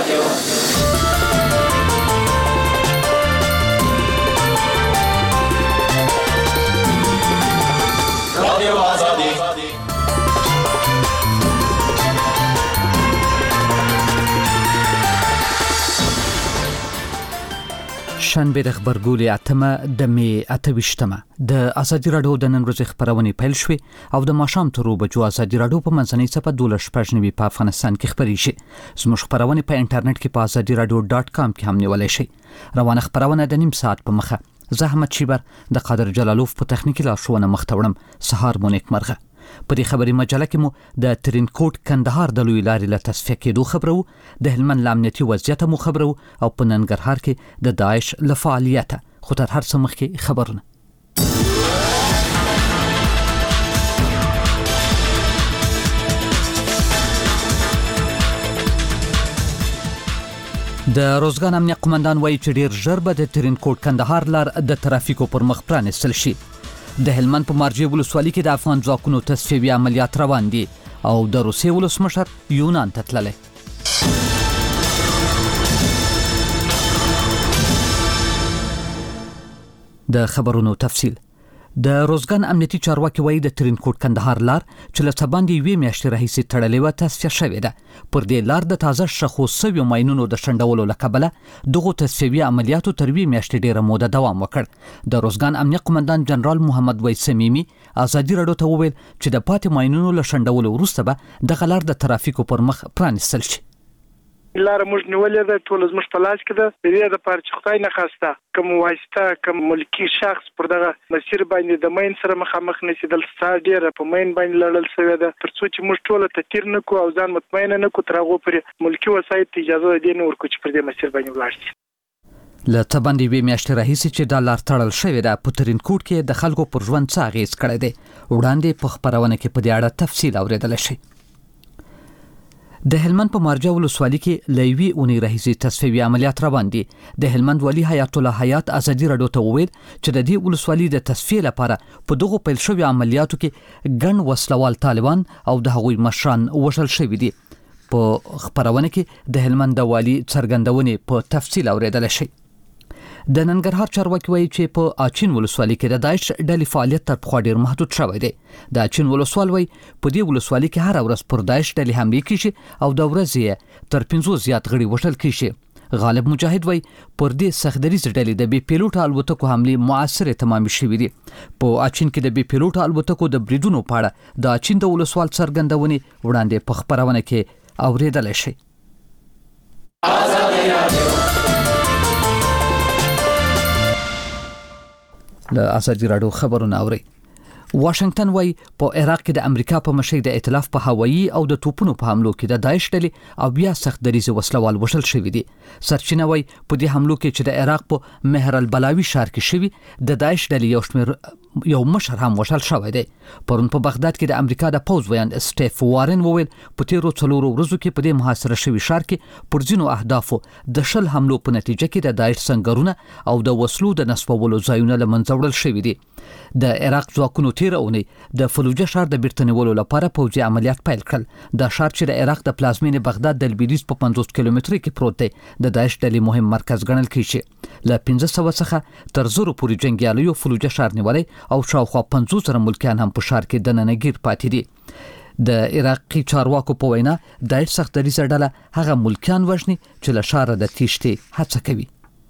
شنبه د خبرګولې اتمه د می 28مه د ازادي راډیو د نن ورځې خبرونه پیل شوې او د ماښام تر 2 بجو ازادي راډیو په منځنۍ صفحه 12 په افغانستان کې خبري شي. زموږ خبرونه په انټرنیټ کې په azadiaradio.com کې هم نیولای شي. روانه خبرونه د نیم ساعت په مخه زحمت شیبر د قادر جلالوف په تخنیکی لارښوونه مختوړم. سهار مو نیک مرغه. په دې خبري مجله کې مو د ترینکوټ کندهار د لوی لارې له تصفیه کېدو خبرو، د هلمند امنیتي وضعیت مو خبرو او په ننګرهار کې د داعش له فعالیت. خو تر هر څه مخکې خبرونه. د روزګان امنیت قومندان وایي چې ډیر ژر به د ترینکوټ کندهار لار د ترافیکو پر مخ پرانیستل شي. د هلمند په مارجې ولسوالۍ کې د افغان ځواکونو تصفیوي عملیات روان دي او د روسیې ولسمشر یونان ته تللی. د خبرونو تفصیل. د روزګان امنیتي چارواکي وایي د ترینکوټ کندهار لار چې له سباندې 2 میاشتې راهیسې تړلې و تصفیه شوې ده. پر دې لار د تازه شخو سوي ماینونو د شندولو لکبله دغه تصفیوي عملیاتو تر 2 میاشتې ډیره موده دوام وکړ. د روزګان امنیت قومندان جنرال محمد ویس سمیمی ازادي راډیو ته وویل چې د پاتې ماینونو له شندولو وروسته به د غلار د ترافیکو پر مخ پرانیستل شي. لار موږ نیولې ده، ټول زموږ په لاس کې ده. د دې لپاره چې خدای نه خواسته کوم واسطه کوم ملکی شخص پر دغه مسیر باندې د مین سره مخامخ نشي دل ډیره په مین باندې لړل شوی ده، ترڅو چې موږ ټول تطهیر نه کو او ځان مطمئن نه کو تر هغه پر ملکی وسایط اجازه دې نه ورکو چې پر دې مسیر باندې ولاړ شي. له تباندې 2 میاشتې راهیسې چې د لار تړل شوی ده په ترینکوټ کې د خلکو پر ژوند څه اغیز کړی دی. وړاندې په خبرونه کې په دې اړه تفصیل اوریدل شي. د هلمند په مارجه ولسوالۍ کې لوی اونۍ راهیسې تصفیوي عملیات روان دي. د هلمند والي حیات الله حیات ازادي راډیو ته وویل چې د دې ولسوالۍ د تصفیې لپاره په دغه پیل شوی عملیاتو کې ګڼ وسلوال طالبان او د هغوی مشران وژل شوي دي. په خبرونه کې د هلمند والي څرګندونې په تفصیل اوریدل شي. د ننګرهار چارواکي وایي چې په اچین ولسوالۍ کې د داعش ډلې فعالیت تر پخوا ډیر محدود شوی دی. د اچین ولسوال وایي په دې ولسوالۍ کې هر ورځ پر داعش ډلې حملې کیږي او د ورځې تر 50 زیات غړي وژل کیږي. غالب مجاهد وایي پر دې سختدریز ډلې د بي پیلوټ الوتکو حملې موثره تمام شوې دي. په اچین کې د بي پیلوټ الوتکو د بریدونو په اړه د اچین د ولسوال څرګندونې وړاندې په خبرونه کې اوریدل شي. له ازادي راډیو خبرونه اوري. واشنگټن وایي په عراق کې د امریکا په مشرۍ د ائتلاف په هوایي او د توپونو په حملو کې د داعش ډلې او بیا سخت دریزه وسلوال وژل شوي دي. سرچینه وایي په دې حملو کې چې د عراق په مهر البلاوي ښار کې شوي د داعش ډلې یو مشر هم وژل شوی دی. پرون په بغداد کې د امریکا د پوز ویان سټیف وارن وویل په تیرو 4 ورځو کې په دې محاصره شوی ښار کې پر ځینو اهدافو د شل حملو په نتیجه کې د داعش سنگرونه او د وسلو د نصبولو ځایونه له منځه وړل شوي دي. د عراق ځواکونو تیر اونۍ د فلوجه ښار د بیرته نیولو لپاره پوځي عملیات پیل کړل. دا ښار چې د عراق د پلازمینې بغداد د لویدیځ په 50 کیلومترۍ کې پروت دی د داعش ډلې مهم مرکز ګڼل کیږي. له 1500 څخه تر 1000 پورې جنگیالیو فلوجه ښار نیولای او شاوخوا 500 ملکیان هم په ښار کې دننه گیر پاتې دي. د عراقي چارواکو په وینا داعش سخت دریزه ډله هغه ملکیان وژني چې له ښاره د تیښتې هڅه کوي.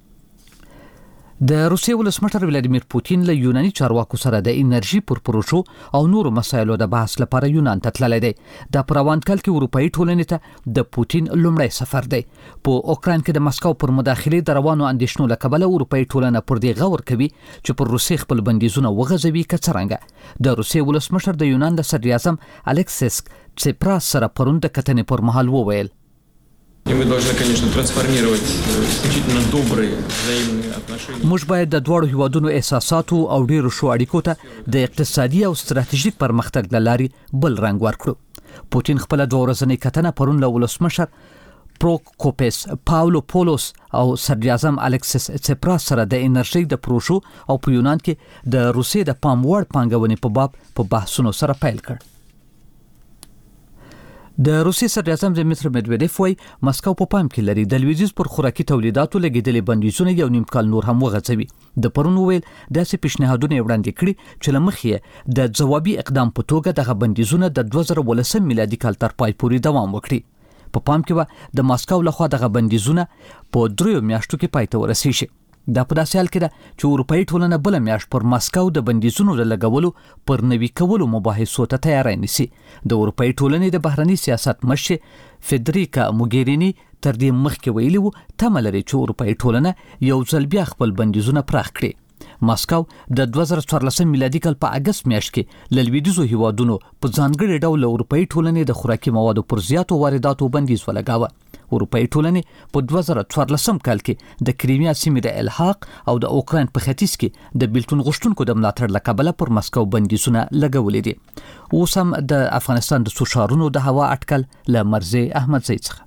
د روسیې ولسمشر ولادیمیر پوتین له یوناني چارواکو سره د انرژي پر پروژو او نورو مسایلو د بحث لپاره یونان ته تللی دی. د پروان کال کې اروپאי ټولنې ته د پوتین لومړی سفر دی. په اوکراین کې د مسکو پر مداخله د روانو اندېښنو له کبله اروپאי ټولنه پر دې غور کوي چې پر روسیې خپل بندیزونه وغځوي که څرنګه. د روسیې ولسمشر د یونان د صدر اعظم الکسیس سیپراس سره پرون د کتنې پر مهال وویل И мы должны, конечно, трансформировать исключительно добрые взаимные отношения. موږ باید د دوړو هیوادونو احساساتو او ډیرو شو اړیکو ته د اقتصادي او ستراتیژیک پرمختګ لاري بل رنګ ورکړو. پوتین خپل 2 ورځنۍ کتنه پرون له ولسمشر پروکوپیس پاولو پولوس او صدر اعظم الکسیس سیپراس سره د انرژي د پروژو او په یونان کې د روسیې د پام وړ پانګونې په باب په بحثونو سره پیل کړ. د روسي صدر اعظم دمیتر مدویدف وایي مسکو په پام کې لري د لویدیځ پر خوراکي تولیداتو لګیدلې بندیزونه یو نیم کال نور هم وغځوي. د پرون ویل داسې پیشنهادونه وړاندې کړي چې لمخې د ځوابي اقدام په توګه دغه بندیزونه د 2018 میلادي کال تر پای پورې دوام وکړي. په پام کې و د ماسکو لخوا دغه بندیزونه په 3 میاشتو کې پای ته ورسیږي. دا په داسې حال کې ده چې اروپאי ټولنه بل میاشت پر ماسکو د بندیزونو لګولو پر نوي کولو مباحثو ته تیاری نیسي. د اروپאי ټولنې د بهرنی سیاست مشر فدریکا موګرینی تر دې مخکې ویلي وو تمه لري چې اروپאי ټولنه یو ځل بیا خپل بندیزونه پراخ کړي. ماسکو د 2014 میلادي کال په اگست میاشت کې ل لویدیځو هیوادونو په ځانګړي ډول اروپאי ټولنې د خوراکي موادو پر زیاتو وارداتو بندیز ولګاوه. اروپאי ټولنې په 2014 کال کې د کریمیا سیمې د الحاق او د اوکراین په ختیځ کې د بیلتون غوښتونکو د ملاتړ لکبله پر مسکو بندیزونه لګولې دي. اوس هم د افغانستان د سوشارونو د هوا اټکل له مرزي احمد زئی څخه.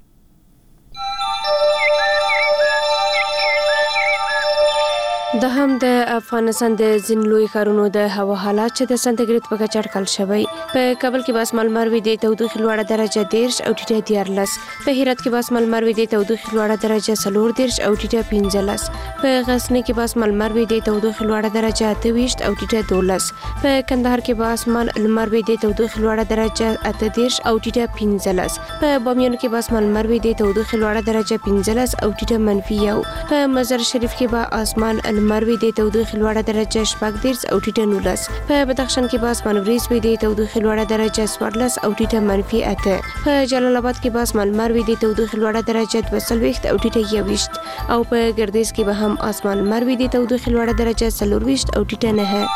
د هم د افغانستان د ځینلوي ښارونو د هوا حالات چې د سانتیګریډ په کچه اټکل شوی. په کابل کې باسمل مروي د تودوخې لوړه درجه 13 او ټیټه 14. په هرات کې باسمل مروي د تودوخې لوړه درجه 14 او ټیټه 15. په غزنی کې باسمل مروي د تودوخې لوړه درجه 28 او ټیټه 12. په کندهار کې باسمل مروي د تودوخې لوړه درجه 18 او ټیټه 15. په بامیان کې باسمل مروي د تودوخې لوړه درجه 15 او ټیټه -1. په مزار شریف کې به اسمان مروي د تودوخې لوړه درجه 14 او ټیټه 19. په بدخشان کې باس منوریز وي د تودوخې لوړه درجه 14 او ټیټه -8. په جلال آباد کې باس مروي د تودوخې لوړه درجه 22 او ټیټه 21. او په ګردیز کې به هم اسمان مروي د تودوخې لوړه درجه 24 او ټیټه 9.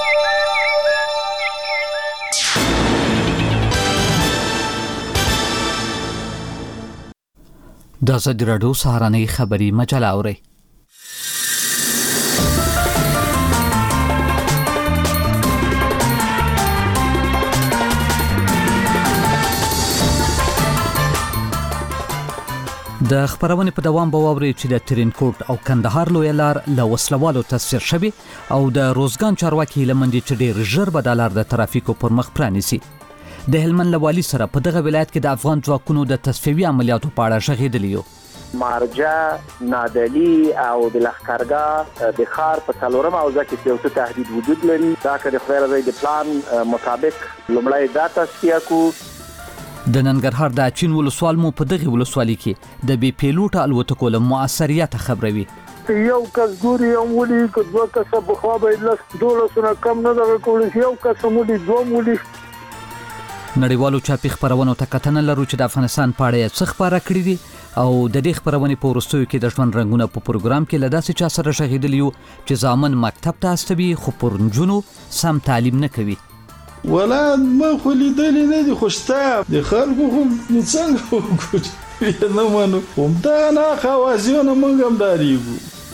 د ازادي راډیو سهارنۍ خبری مجله اوري. د خبرونه په دوام به واوري چې د ترینکوټ او کندهار لوی لار له وسلوالو تصفیه شوی او د روزګان چارواکي لمندي چې ډیر ژر به د لار د ترافیکو پر مخ پرانیسي. د هلمند لوالي سره په دغه ولایت کې د افغان ځواکونو د تصفیوي عملیاتو په اړه شغېدلی. مارجه، نادلی او د لښکرګاه د ښار په څلورم حوزه کې یو څه تهدید وجود لري. دا که د خدای رضا د پلان مطابق لومړی دا تصفیه کو. د ننګرهار د اچین ولسوال مو په دغه ولسوالۍ کې د بي پیلوټ الوتکو له موثریت خبروي. یو کس ګوري یو ولي که دوه کسه بخوا به لس 12 کم نه دغه کولی یو کس مولي دوه مولي. نړیوالو چاپی خبرونو ته کتنه لرو چې د افغانستان په اړه څه خبره کړې دي او د دې خبرونې په ورستیو کې د ژوند رنگونه په پروګرام کې لداسې چا سره شهیدلیو چې ځامن مکتب ته استوي خو پر نجونو سم تعلیم نه کوي. ولاد ما خو لیدلی نه دي خوشتا د خلکو هم څنګه وګوري نه مانو هم دا نه خوازیونه مونږ هم داریږو.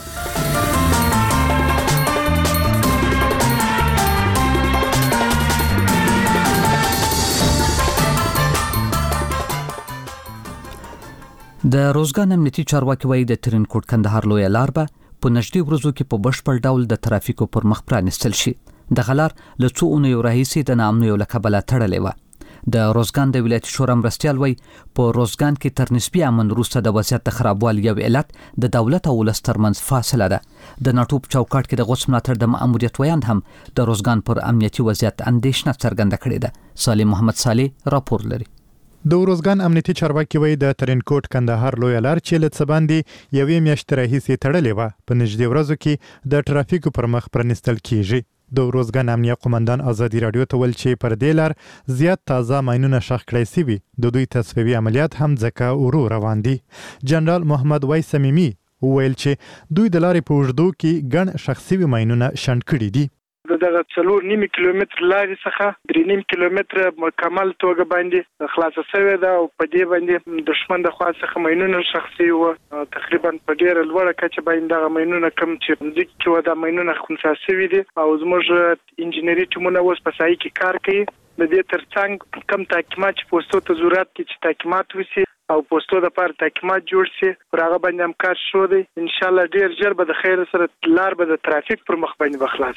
د روزګان امنیتي چارواکي وایي د ترینکوټ کندهار لوی لار به په نږدې ورځو کې په بشپړ ډول د ترافیکو پر مخ پرانیستل شي. د غلار له څو اونیو راهیسې د ناامنیو له کبله تړلې وه. د روزګان د ولایتي شورا مرستیال وایي په روزګان کې تر نسبي امن وروسته د وضعیت د خرابوالي یو علت د دولت او ولس ترمنځ فاصله ده. د ناټو په چوکاټ کې د غوث ملاتړ د ماموریت ویاند هم د روزګان پر امنیتي وضعیت اندېښنه څرګنده کړې ده. سالم محمد صالح راپور لري. د روزګان امنیتي چارواکي وایي د ترینکوټ کندهار لوی لار چې له څه باندې یوې میاشتې راهیسې تړلې وه په نږدې ورځو کې د ترافیکو پر مخ پرانیستل کیږي. د روزګان امنیه قومندان ازادي راډیو ته ویل چې پر دې لار زیات تازه ماینونه ښخ کړی سوي. د دوی تصفیوي عملیات هم ځکه ورو روان دي. جنرال محمد وای سمیمي ویل چې دوی د لارې په اوږدو کې ګڼ ښخ سوي ماینونه شنډ کړي دي. دغه 4.5 کیلومتر لارې څخه 3.5 کیلومتر مکمل توګه باندې خلاصه شوې ده او په دې باندې دشمن د خوا څخه ماینونه شخصي و تقریبا په ډیره لوړه کچه باندې دغه ماینونه کم چې ځکه و د ماینونه خنثی شوي دي او زموږ انجنیري ټیمونه اوس په سایه کې کار کوي. د دې ترڅنګ کم تحقیقات چې پوسټو ته ضرورت کې چې تحقیقات وشي او پوسټو د لپاره تحقیقات جوړ شي پر هغه باندې هم کار شو دی. ان شاء الله ډیر ژر به د خیر سره لار به د ترافیک پر مخ باندې بخلاصي.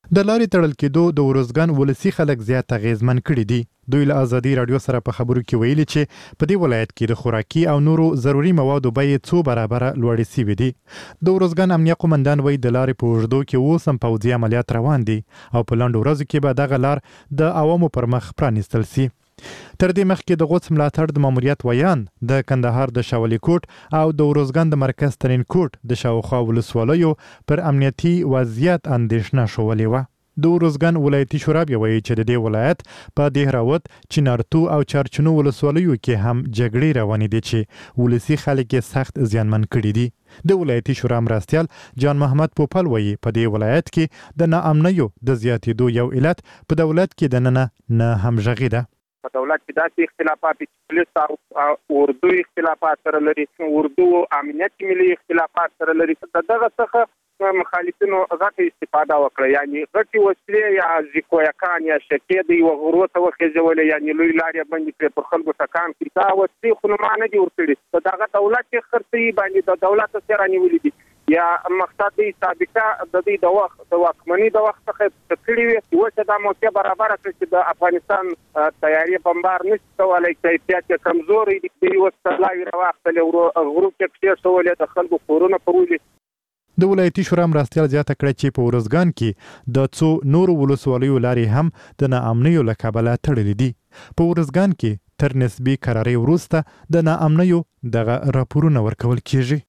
د لارې تړل کېدو د ورزګان ولسی خلک زیات اغیزمن کړي دي. دوی له ازادي رادیو سره په خبرو کې ویلي چې په دې ولایت کې د خوراکي او نورو ضروري موادو بیې څو برابره لوړې شوې دي. د ورزګان امنیه قومندان وایي د لارې په اوږدو کې اوس هم پوځي عملیات روان دي او په لنډو ورځو کې به دغه لار د عوامو پر مخ پرانیستل شي. تر دې مخکې د غوڅ ملاتړ د ماموریت ویان د کندهار د شاولي کوټ او د ورزګان د مرکز ترین کوټ د شاوخوا ولسوالیو پر امنیتي وضعیت اندېښنه شولې وه. د ورزګان ولایتي شورا وایي چې د دې ولایت په دهراوت، چنارتو او چارچنو ولسوالیو کې هم جګړې روانې دي چې ولسی خلک یې سخت زیانمن کړي دي. د ولایتي شورا مرستیال جان محمد پوپل وایي په دې ولایت کې د ناامنیو د زیاتېدو یو علت په دولت کې دننه نه همغږي ده. په دولت کې داسې اختلافات پولیس او اردو اختلافات سره لري، اردو امنیت ملي اختلافات سره لري. دغه څخه مخالفینو غټه استفاده وکړه، یعنی غټي وسلې یا ځکویکان یا شکې د یو غرو ته وخېژولې، یعنی لوی لارې باندې پر خلکو سکان کې دا وسلې خو نه معنی دي ورته دغه دولت کې خرڅي باندې د دولت سره نیولې دي یا مقصد دی سابقه د دې د وخت د واکمنۍ د وخت څخه کړی وي چې دا موقع برابر کړي چې د افغانستان تیاری بمبار نشي کولای، کیفیت کمزوري دي، د یو ستلای راوخته غرو کې څه سوالې د خلکو کورونه پرولي. د ولایتي شورا مرستیال زیاته کړه چې په ورزګان کې د څو نورو ولسوالیو لارې هم د ناامنیو له کبله تړلې دي. په ورزګان کې تر نسبي قرارې وروسته د ناامنیو دغه راپورونه ورکول کیږي.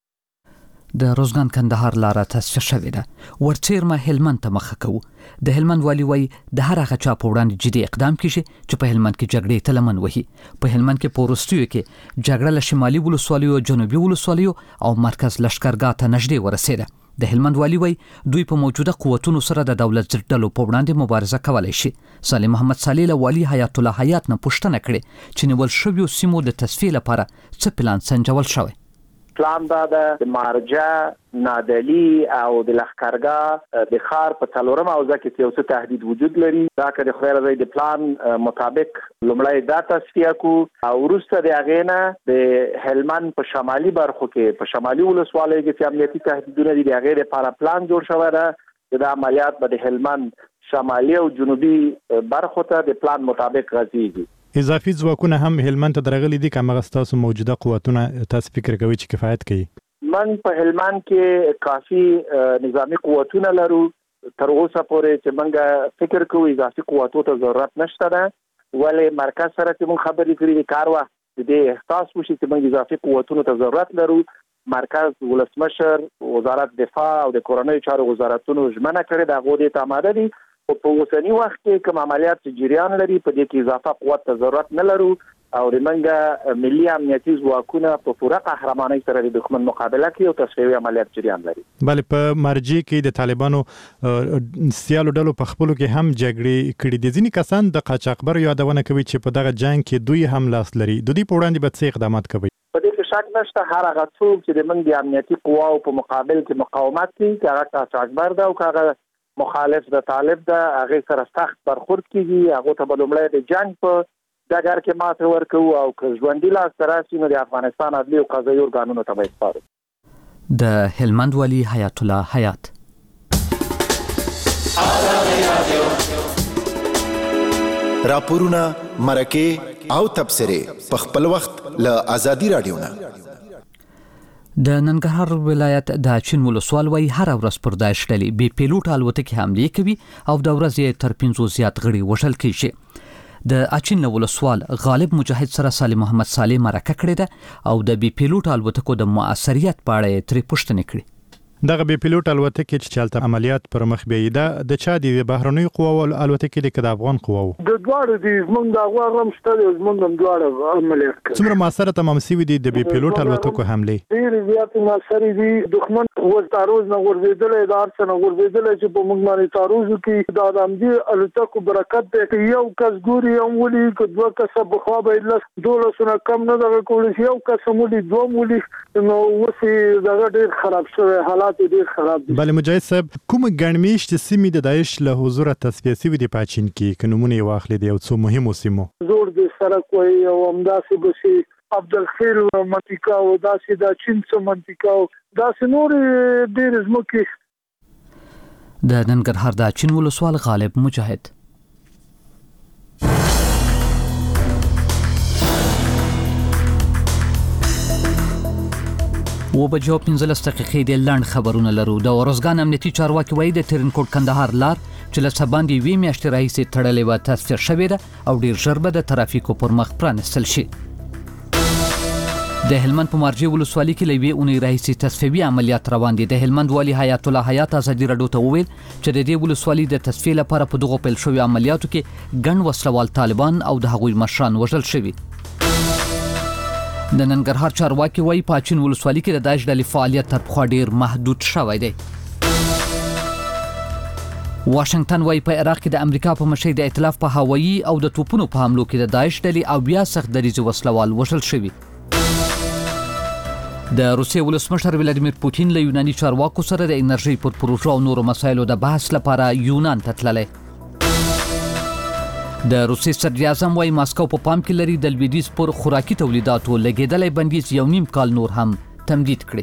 د روزګان کندهار لاره تاسیس شوې ده. ورڅیرمه هلمند ته مخه کوو. د هلمند والی وایي د هر هغه چا په وړاندې جدي اقدام کیږي چې په هلمند کې جګړې ته لمن وهي. په هلمند کې په وروستیو کې جګړه له شمالي ولسوالیو، جنوبي ولسوالیو او مرکز لښکرګاه ته نږدې ورسېده. د هلمند والی وایي دوی په موجوده قوتونو سره د دولت ضد ډلو په وړاندې مبارزه کولی شي. صالح محمد صالح له والي حیات الله حیات نه پوښتنه کړې چې نیول شویو سیمو د تصفیې لپاره څه پلان سنجول شوی. پلان دا د مارجه، نادلی او د لښکرګاه د ښار په څلورم حوزه کې یو څه تهدید وجود لري. دا که د خدای رضا د پلان مطابق لومړی دا تصفیه کو او وروسته د هغې نه د هلمند په شمالي برخو کې په شمالي ولسوالیو کې چې امنیتي تهدیدونه دي د هغې لپاره پلان جوړ شوی ده. د عملیات به د هلمند شمالي او جنوبي برخو ته د پلان مطابق غځېږي. اضافي ځواکونه هم هلمند ته درغلي دي که هغه ستاسو موجوده قوتونه تاسو فکر کوئ چې کفایت کوي؟ من په هلمند کې کافي نظامی قوتونه لرو. تر اوسه پورې چې موږ فکر کوو اضافي قوتو ته ضرورت نشته ده، ولې مرکز سره چې موږ خبرې کړې دي کار وخت دې احساس وشي چې موږ اضافي قوتونو ته ضرورت لرو. مرکز ولسمشر، وزارت دفاع او د کورنیو چارو وزارتونو ژمنه کړې ده، هغوی دې ته آماده دي. په اوسنی وخت کې کوم عملیات جریان لري په دې کې اضافه قوت ته ضرورت نه لرو او رمنګ ملي امنیتي ځواکونه په پوره قهرمانۍ سره د دښمن مقابله کوي او تصفیوي عملیات جریان لري. بل په مرجع کې د طالبانو سیالو ډلو په خپلو کې هم جګړې کړې دي. ځینې کسان د قاچاقبر یادونه کوي چې په دغه جنگ کې دوی هم لاس لري. د دې په وړاندې به څه اقدامات کوي؟ په دې کې شک نشته، هر هغه څوک چې د منګي امنیتي قواو په مقابل کې مقاومت کوي، هغه قاچاقبر ده او هغه مخالف د طالب ده، هغه سره سخت برخورد کیږي. هغه ته بلومړی د جنگ په ډګر کې ماته ورکوو او که ژوندي لاس راشي نو د افغانستان عدلي او قضایي ارګانونو ته به سپارو. د هلمند والی حیات الله حیات. راپورونه، مرکه او تبصره په خپل وخت له آزادي رادیو نه. د ننګرهار ولایت د اچین ولسوال وایي هر ورځ پر داعش ډلې بې پیلوټ الوتکې حملې کوي او د ورځې تر 500 زیات غړي وژل کیږي. د اچین ولسوال غالب مجاهد سره صالح محمد صالح مرکه کړې ده او د بې پیلوټ الوتکو د مؤثریت په اړه ترې پوښتنه کړې. دغه بې پیلوټ الوتکې چې چالت عملیات پر مخ بیايي د چا د بهرنیو قواو الوتکې د افغان قواو د دواړو دي زمونږ د غواړم شته زمونږ هم دواړه عملیات کوي. څومره موثره تمام شوي دي د بې پیلوټ الوتکو حملې؟ ډېر زیات موثرې دي. دښمن ورتاروز نه ورزيدلې د ارسنه ورزيدلې چې په موږ باندې تاروز کې د ادمدي الوتکو برکت دی. یو کس ګوري یو ولي که دوه کس بخوا به لس دولسونه کم نه دغه کول شي، یو کس مولي دوه مولي نو وسی دغه ډېر خراب شوی حالات ډېر خراب دي. بل مجاهد صاحب کوم ګڼمیشت سیمې د داعش له حضور تصفیه شوي دي په اچین کې که نمونه یې واخلې د یو څو مهمو سیمو؟ زور د سړک وایي او همداسې بسې عبدالخیل منطقه او داسې د چین څه منطقه او داسې نور ډېر ځمکې. د ننګرهار د چین ولسوال غالب مجاهد. و بجو 15 دقیقې د لاند خبرونه لرو. د ورزګان امنیتي چارواکي وایي د ترینکوټ کندهار لار چې له سباندې وی میاشتې راهیسې تړلې و تصفیه شوې ده او ډیر ژر به د ترافیکو پر مخ پرانستل شي. د هلمند په مارجې ولسوالۍ کې لوي اونۍ راهیسې تصفیوي عملیات روان دي. د هلمند والي حیات الله حیات ازادي رادیو ته وویل چې د دې ولسوالۍ د تصفیې لپاره په دغه پیل شوی عملیاتو کې ګڼ وسلوال طالبان او د هغوی مشران وژل شوي. د ننګرهار چارواکي وایي په چین ولسوالۍ کې د داعش ډلې فعالیت تر پخوا ډیر محدود شوی دی. واشنگټن وایي په عراق کې د امریکا په مشرۍ د ائتلاف په هوایي او د توپونو په حملو کې د داعش ډلې او بیا سخت دریځ وسلوال وژل شوي. د روسیې ولسمشر ولادیمیر پوتین له یوناني چارواکو سره د انرژي پر پروژو او نورو مسایلو د بحث لپاره یونان ته تللی. د روسیې صدر اعظم وايي ماسکو په پام کې لري د لویدیځ پر خوراکي تولیداتو لګیدلې بندیز 1.5 کال نور هم تمدید کړي.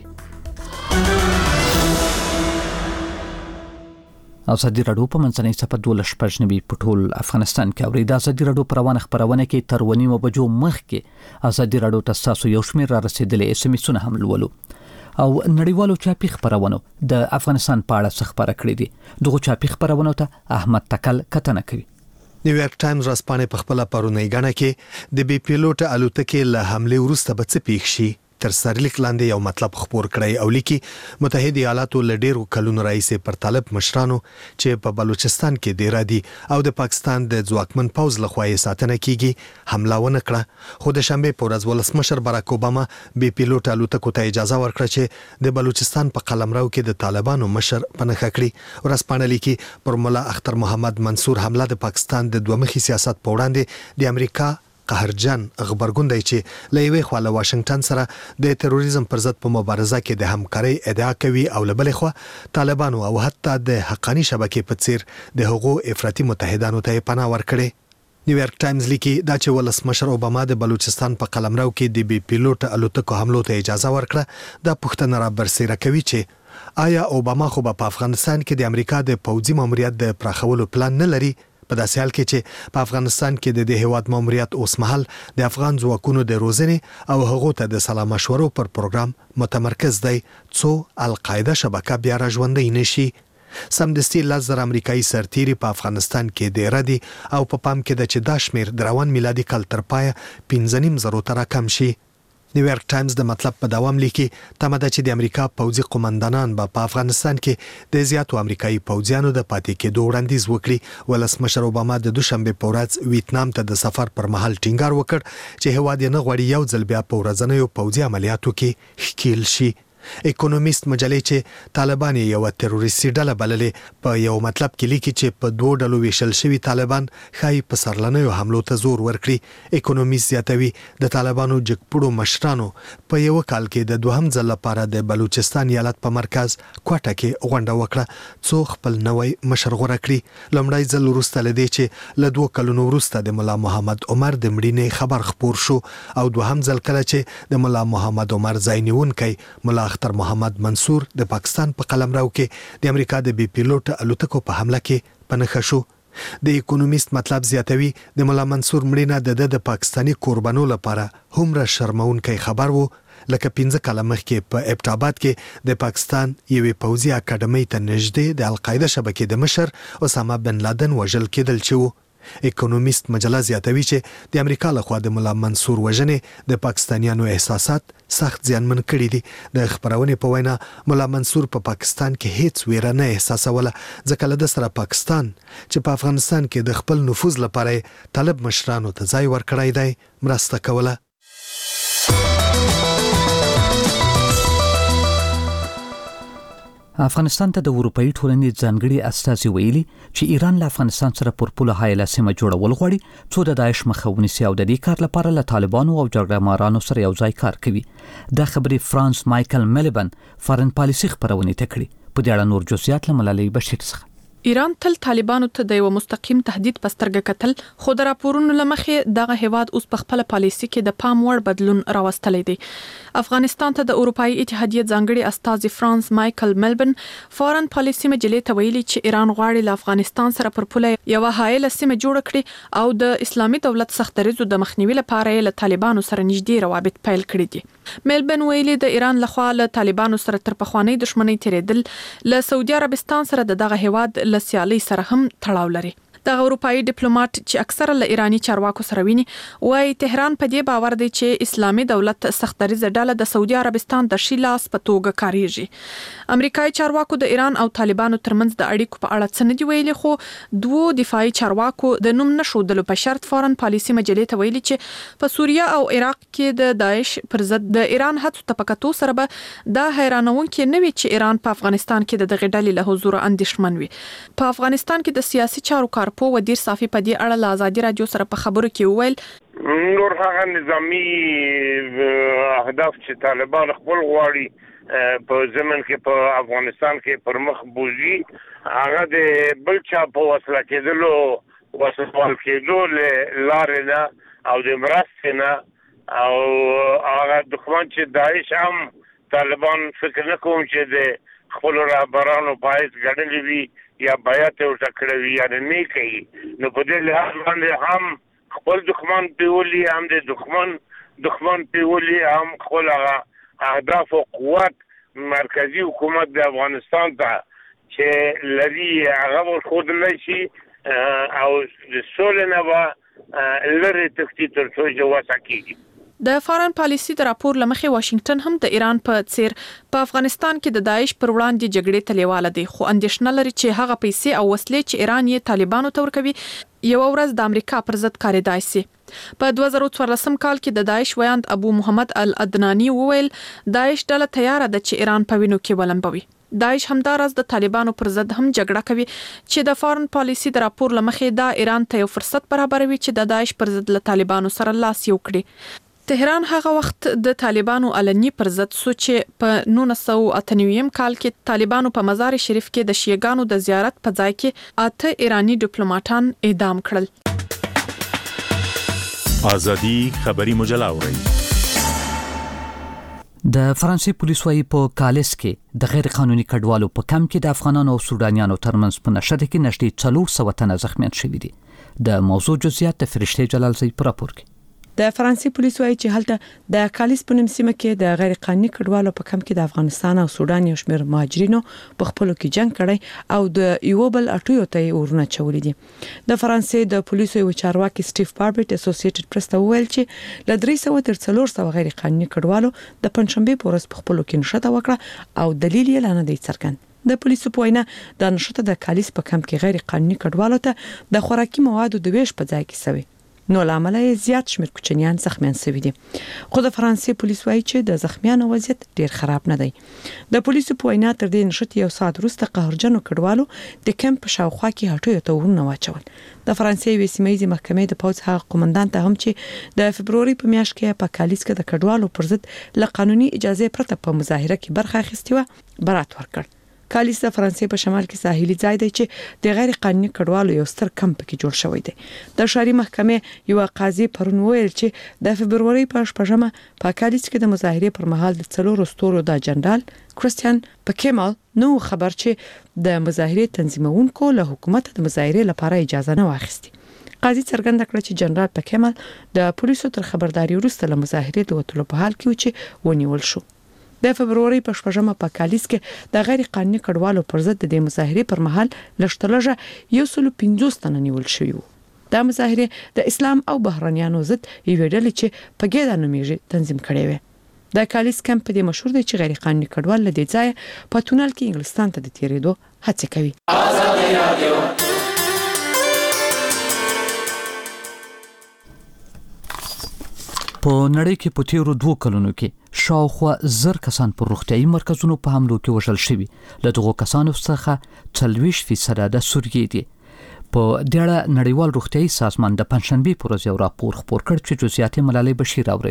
ازادي رادیو په منځنۍ صفحه 12 په ټول افغانستان کې اوري. د ازادي رادیو پروانه خبرونه کې تر 1:30 بجو مخکې ازادي رادیو ته تاسو یو شمېر را رسیدلې اس ام اسونه هم لولو او نړیوالو چاپی خبرونه د افغانستان په اړه خبره کړې دي. دغه چاپی خبرونه ته احمد تکل کتنه کوي. نیویارک ټایمز رسپانې په خپل پرونی غاڼه کې د بي پیلوټ الوتکې له حمله وروسته به څه پیښ شي تر سرلیک لاندې یو مطلب خبر کړی او لیکي متحده ایالاتو له ډیرو کلونو راهیسې پر طالب مشرانو چې په بلوچستان کې ډیر دي او د پاکستان د ځواکمن پوز لخوا یې ساتنه کیږي حمله ونه کړه. خو د شنبه په ورځ ولسمشر باراک اوباما بي پیلوټ الوتکو ته اجازه ورکړه چې د بلوچستان په قلمرو کې د طالبانو مشر پنهخه کړي. ورسپانه لیکي پر مولا اختر محمد منصور حمله د پاکستان د دومخي سیاست په وړاندې د امریکا قهرجن خبرګون دی چې له یوې خوا له واشنگټن سره د تروریزم پر ضد په مبارزه کې د همکارۍ ادعا کوي او له بلې خوا طالبانو او حتی د حقانی شبکې په څیر د هغو افراطي متحدانو ته پناه ورکړي. نیویارک ټایمز لیکي دا چې ولسمشر اوباما د بلوچستان په قلمرو کې د بي پیلوټ الوتکو حملو ته اجازه ورکړه دا پوښتنه را برسېره کوي چې آیا اوباما خو په افغانستان کې د امریکا د پوځي ماموریت د پراخولو پلان نه لري؟ په داسې حال کې چې په افغانستان کې د هیواد ماموریت اوس مهال د افغان ځواکونو د روزنې او هغو ته د سلا مشورو پر پروګرام متمرکز دی څو القاعده شبکه بیا را ژوندۍ نشي. سمدستي 10,000 امریکایي سرتیري په افغانستان کې ډیر دي او په پام کې د چې دا شمیر د روان میلادي کال تر پایه 15,000 ته راکم شي. نیویارک ټایمز د مطلب په دوام لیکي تمه ده چې د امریکا پوځي قومندانان په افغانستان کې د زیاتو امریکایي پوځیانو د پاتې کېدو وړاندیز وکړي. ولسمشر اوباما د دوشنبه په ورځ ویتنام ته د سفر پر مهال ټینګار وکړ چې هیواد یې نه غواړي یو ځل بیا په ورځنیو پوځي عملیاتو کې ښکیل شي. اکونومیست مجلې چې طالبان یو تروریستي ډله بللې په یو مطلب کې لیکي چې په دوه ډلو ویشل شوی طالبان خای په سرلنیو حملو ته زور ورکړي. اکونومیست زیاتوي د طالبانو جګپړو مشرانو په یو کال کې د دوهم ځل لپاره د بلوچستان ایالت په مرکز کوټه کې غونډه وکړه څو خپل نوې مشر غوړه کړي. لومړی ځل وروسته لدې چې له 2 کلونو وروسته د مولا محمد عمر د مړینې خبر خبر شو او دوهم ځل کله چې د مولا محمد عمر ځاینونکي مولا اختر محمد منصور د پاکستان په قلمرو کې د امریکا د بي پیلوټ الوتکو په حمله کې پنهخه شو. د اکونومیست مطلب زیاتوي د مولا منصور مړینه د پاکستانی قربانو لپاره همره شرمونکي خبر وو لکه 15 کاله مخکې په ابټاباد کې د پاکستان یوې پوځي اکاډمۍ ته نږدې د القاعده شبکې د مشر اسامه بن لادن وژل کېدل چې وو. اکونومیست مجله زیاتوي چې د امریکا لخوا د مولا منصور وژنې د پاکستانیانو احساسات سخت زیانمن کړي دي. د خبرونې په وینا مولا منصور په پاکستان کې هیڅ ویره نه احساسوله ځکه له سره پاکستان چې په افغانستان کې د خپل نفوذ لپاره طالب مشرانو ته ځای ورکړی دی مرسته کوله. افغانستان ته د اروپאי ټولنې ځانګړي استازي ویلي چې ایران له افغانستان سره پر پوله حایله سیمه جوړول غواړي څو د داعش مخه ونیسي او د دې کار لپاره له طالبانو او جګړه مارانو سره یو ځای کار کوي. دا خبرې فرانس مایکل ملبن فارن پالیسي خبرونه تکړي. په دې اړه نور جزئیات له ملالۍ بشیر څخه. ایران تل طالبانو ته د یو مستقیم تهدید پسترګه کتل، خو د راپورونو لمخې دغه هیواد اوس په خپل پالیسي کې د پام وړ بدلون راوستلی دی. افغانستان ته د اروپאי اتحادیه ځانګړي استازي فرانس مایکل ملبن فورن پالیسي مجلې ته ویلي چې ایران غواړي له افغانستان سره پر پوله یو حایله سیمه جوړ کړي او د اسلامي دولت سختریزو د مخنیوي لپاره له طالبانو سره نږدې روابط پیل کړي دي. ملبن ویلي د ایران لخوا له طالبانو سره تر پخوانی دښمنۍ تیرېدل له سعودي عربستان سره دغه هیواد له سیالۍ سره هم تړاو لري. د اروپאי ډیپلوماټ چې اکثره له ایرانی چارواکو سره ویني وايي تهران په دې باور دی چې اسلامي دولت سختریزه ډله د سعودي عربستان د شیلاس په توګه کاریږي. امریکایي چارواکو د ایران او طالبانو ترمنځ د اړیکو په اړه څه نه دی ویلي، خو دوه دفاعي چارواکو د نوم نشودلو په شرط فورن پالیسي مجلې ته ویلي چې په سوریه او عراق کې د داعش پر ضد د ایران هڅو ته پکاتو سره به دا حیرانونکې نه وي چې ایران په افغانستان کې د دغه ډلې له حضور اندېښمن وي. په افغانستان کې د سیاسي چارو کارپو ودیر صافي په دې اړه له آزادي رادیو سره په خبرو کې وویل نور هغه نظامی اهداف چې طالبان خپل غواړي په زمن کې په افغانستان کې پر مخ بوزي هغه د بل چا په وسله کېدلو وسوال کېدو لارې نه او د مرستې نه او هغه دښمن چې داعش هم طالبان فکر نه کوم چې د خپل رهبرانو پایز ګڼلې وي یا بیات او ټکړوي یا نه کوي. نو په دې لحاظ باندې هم خپل دښمن پیولي هم د دښمن پیولي هم خپل اهداف او قوت مرکزی حکومت د افغانستان ته چې لري هغه خودلای شي او د سولې نه و لري تختی تر څو جواسه کیږي. د فارن پالیسي د راپور لمخې واشنگټن هم د ایران په څیر په افغانستان کې د داعش پر وړاندې جګړې تلیواله دی، خو اندېښنه لري چې هغه پیسې او وسلې چې ایران یې طالبانو ته ورکوي یو ورځ د امریکا پر ضد کارېدای شي. په 2014 کال کې د داعش ویاند ابو محمد الادنانی وویل داعش ډله تیار ده چې ایران په وینو کې ولمبوي. داعش همدارس د طالبانو پر ضد هم جګړه کوي چې د فارن پالیسي د راپور لمخې دا ایران ته یو فرصت برابروي چې د داعش پر ضد له طالبانو سره لاس یو کړي. تهران هغه وخت د طالبانو علني پر ضد سوچ په 1998 کال کې طالبانو په مزار شریف کې د شیعاګانو د زیارت په ځای کې 8 ایرانی ډیپلوماټان اعدام کړل. ازادي خبري مجله اوري. د فرانسې پولیس وايي په کالس کې د غیر قانوني کډوالو په کم کې د افغانانو او سودانیانو ترمنځ په نشته کې نږدې 400 تنه زخمیان شوي دي. د موضوع جزئیات د فرشته جلال زئی پر راپور کې. د فرانسې پولیس وايي چې هلته د کالیس په نوم سیمه کې د غیر قانوني کډوالو په کم کې د افغانستان او سودان یو شمېر مهاجرینو په خپلو کې جنگ کړی او د یو بل اټیو ته ورونه چولې دي. د فرانسې د پولیسو یو چارواکي سټیف باربټ اسوسییټډ پریس ته وویل چې له 300 تر 400 غیر قانوني کډوالو د پنځشنبه په ورځ په خپلو کې نشته وکړه او دلیل یې لا نه دی څرګند. د پولیسو په وینا د نشته د کالیس په کم کې غیر قانوني کډوالو ته د خوراکي موادو د ویش په ځای کې سوي، نو لامل یې زیات شمېر کوچنیان زخمیان شوي دي. خو د فرانسې پولیس وايي چې د زخمیانو وضعیت ډیر خراب نه دی. د پولیسو په وینا تر دې نشته یو ساعت وروسته قهرجنو کډوالو د کمپ په شاوخوا کې هټیو ته ورونه واچول. د فرانسې یوې سیمه محکمې د پولیس هغه قومندان ته هم چې د فبروري په میاشت کې په کالیس کې د کډوالو پر ضد له قانوني اجازه پرته په مظاهره کې برخه اخیستې و برات ورکړ. کالیس د فرانسې په شمال کې ساحلي ځای دی چې د غیر قانوني کډوالو یو ستر کمپ کې جوړ شوی دی. د ښاري محکمې یو قاضي پرون ویل چې د فبروري په 8مه په کالیس کې د مظاهرې پر مهال د 4 ستورو د جنرال کریستیان پکیمال نو خبر چې د مظاهرې تنظیمونکو له حکومت د مظاهرې لپاره اجازه نه واخیستي. قاضي څرګنده کړه چې جنرال پکیمال د پولیسو تر خبرداري وروسته له مظاهرې د وټلو په حال کې و چې ونیول شو. د فبروري په 8مه په کالیس کې د غیر قانوني کډوالو پر ضد د مظاهرې پر مهال لږترلږه 150 تنه نیول شوي وو. دا مظاهرې د اسلام او بهرانيانو ضد یوې ډلې چې په ګیدا نومیږي تنظیم کړي وي. د کالیس کمپ د مشهور دی چې غیر قانوني کډوال له دې ځای په تونل کې انګلستان ته د تیریدو هڅه کوي. آزادي رادیو په نړۍ کې په تیرو 2 کلونو کې شاوخوا 1000 کسان په روغتيایي مرکزونو په حملو کې وژل شوي. له دغو کسانو څخه 40% د سوریې دي. په دغه نړیوال روغتيایي سازمان د پنځشنبه پر ورځ یو راپور خپور کړ چې جزئیات ملالۍ بشیر اوروي.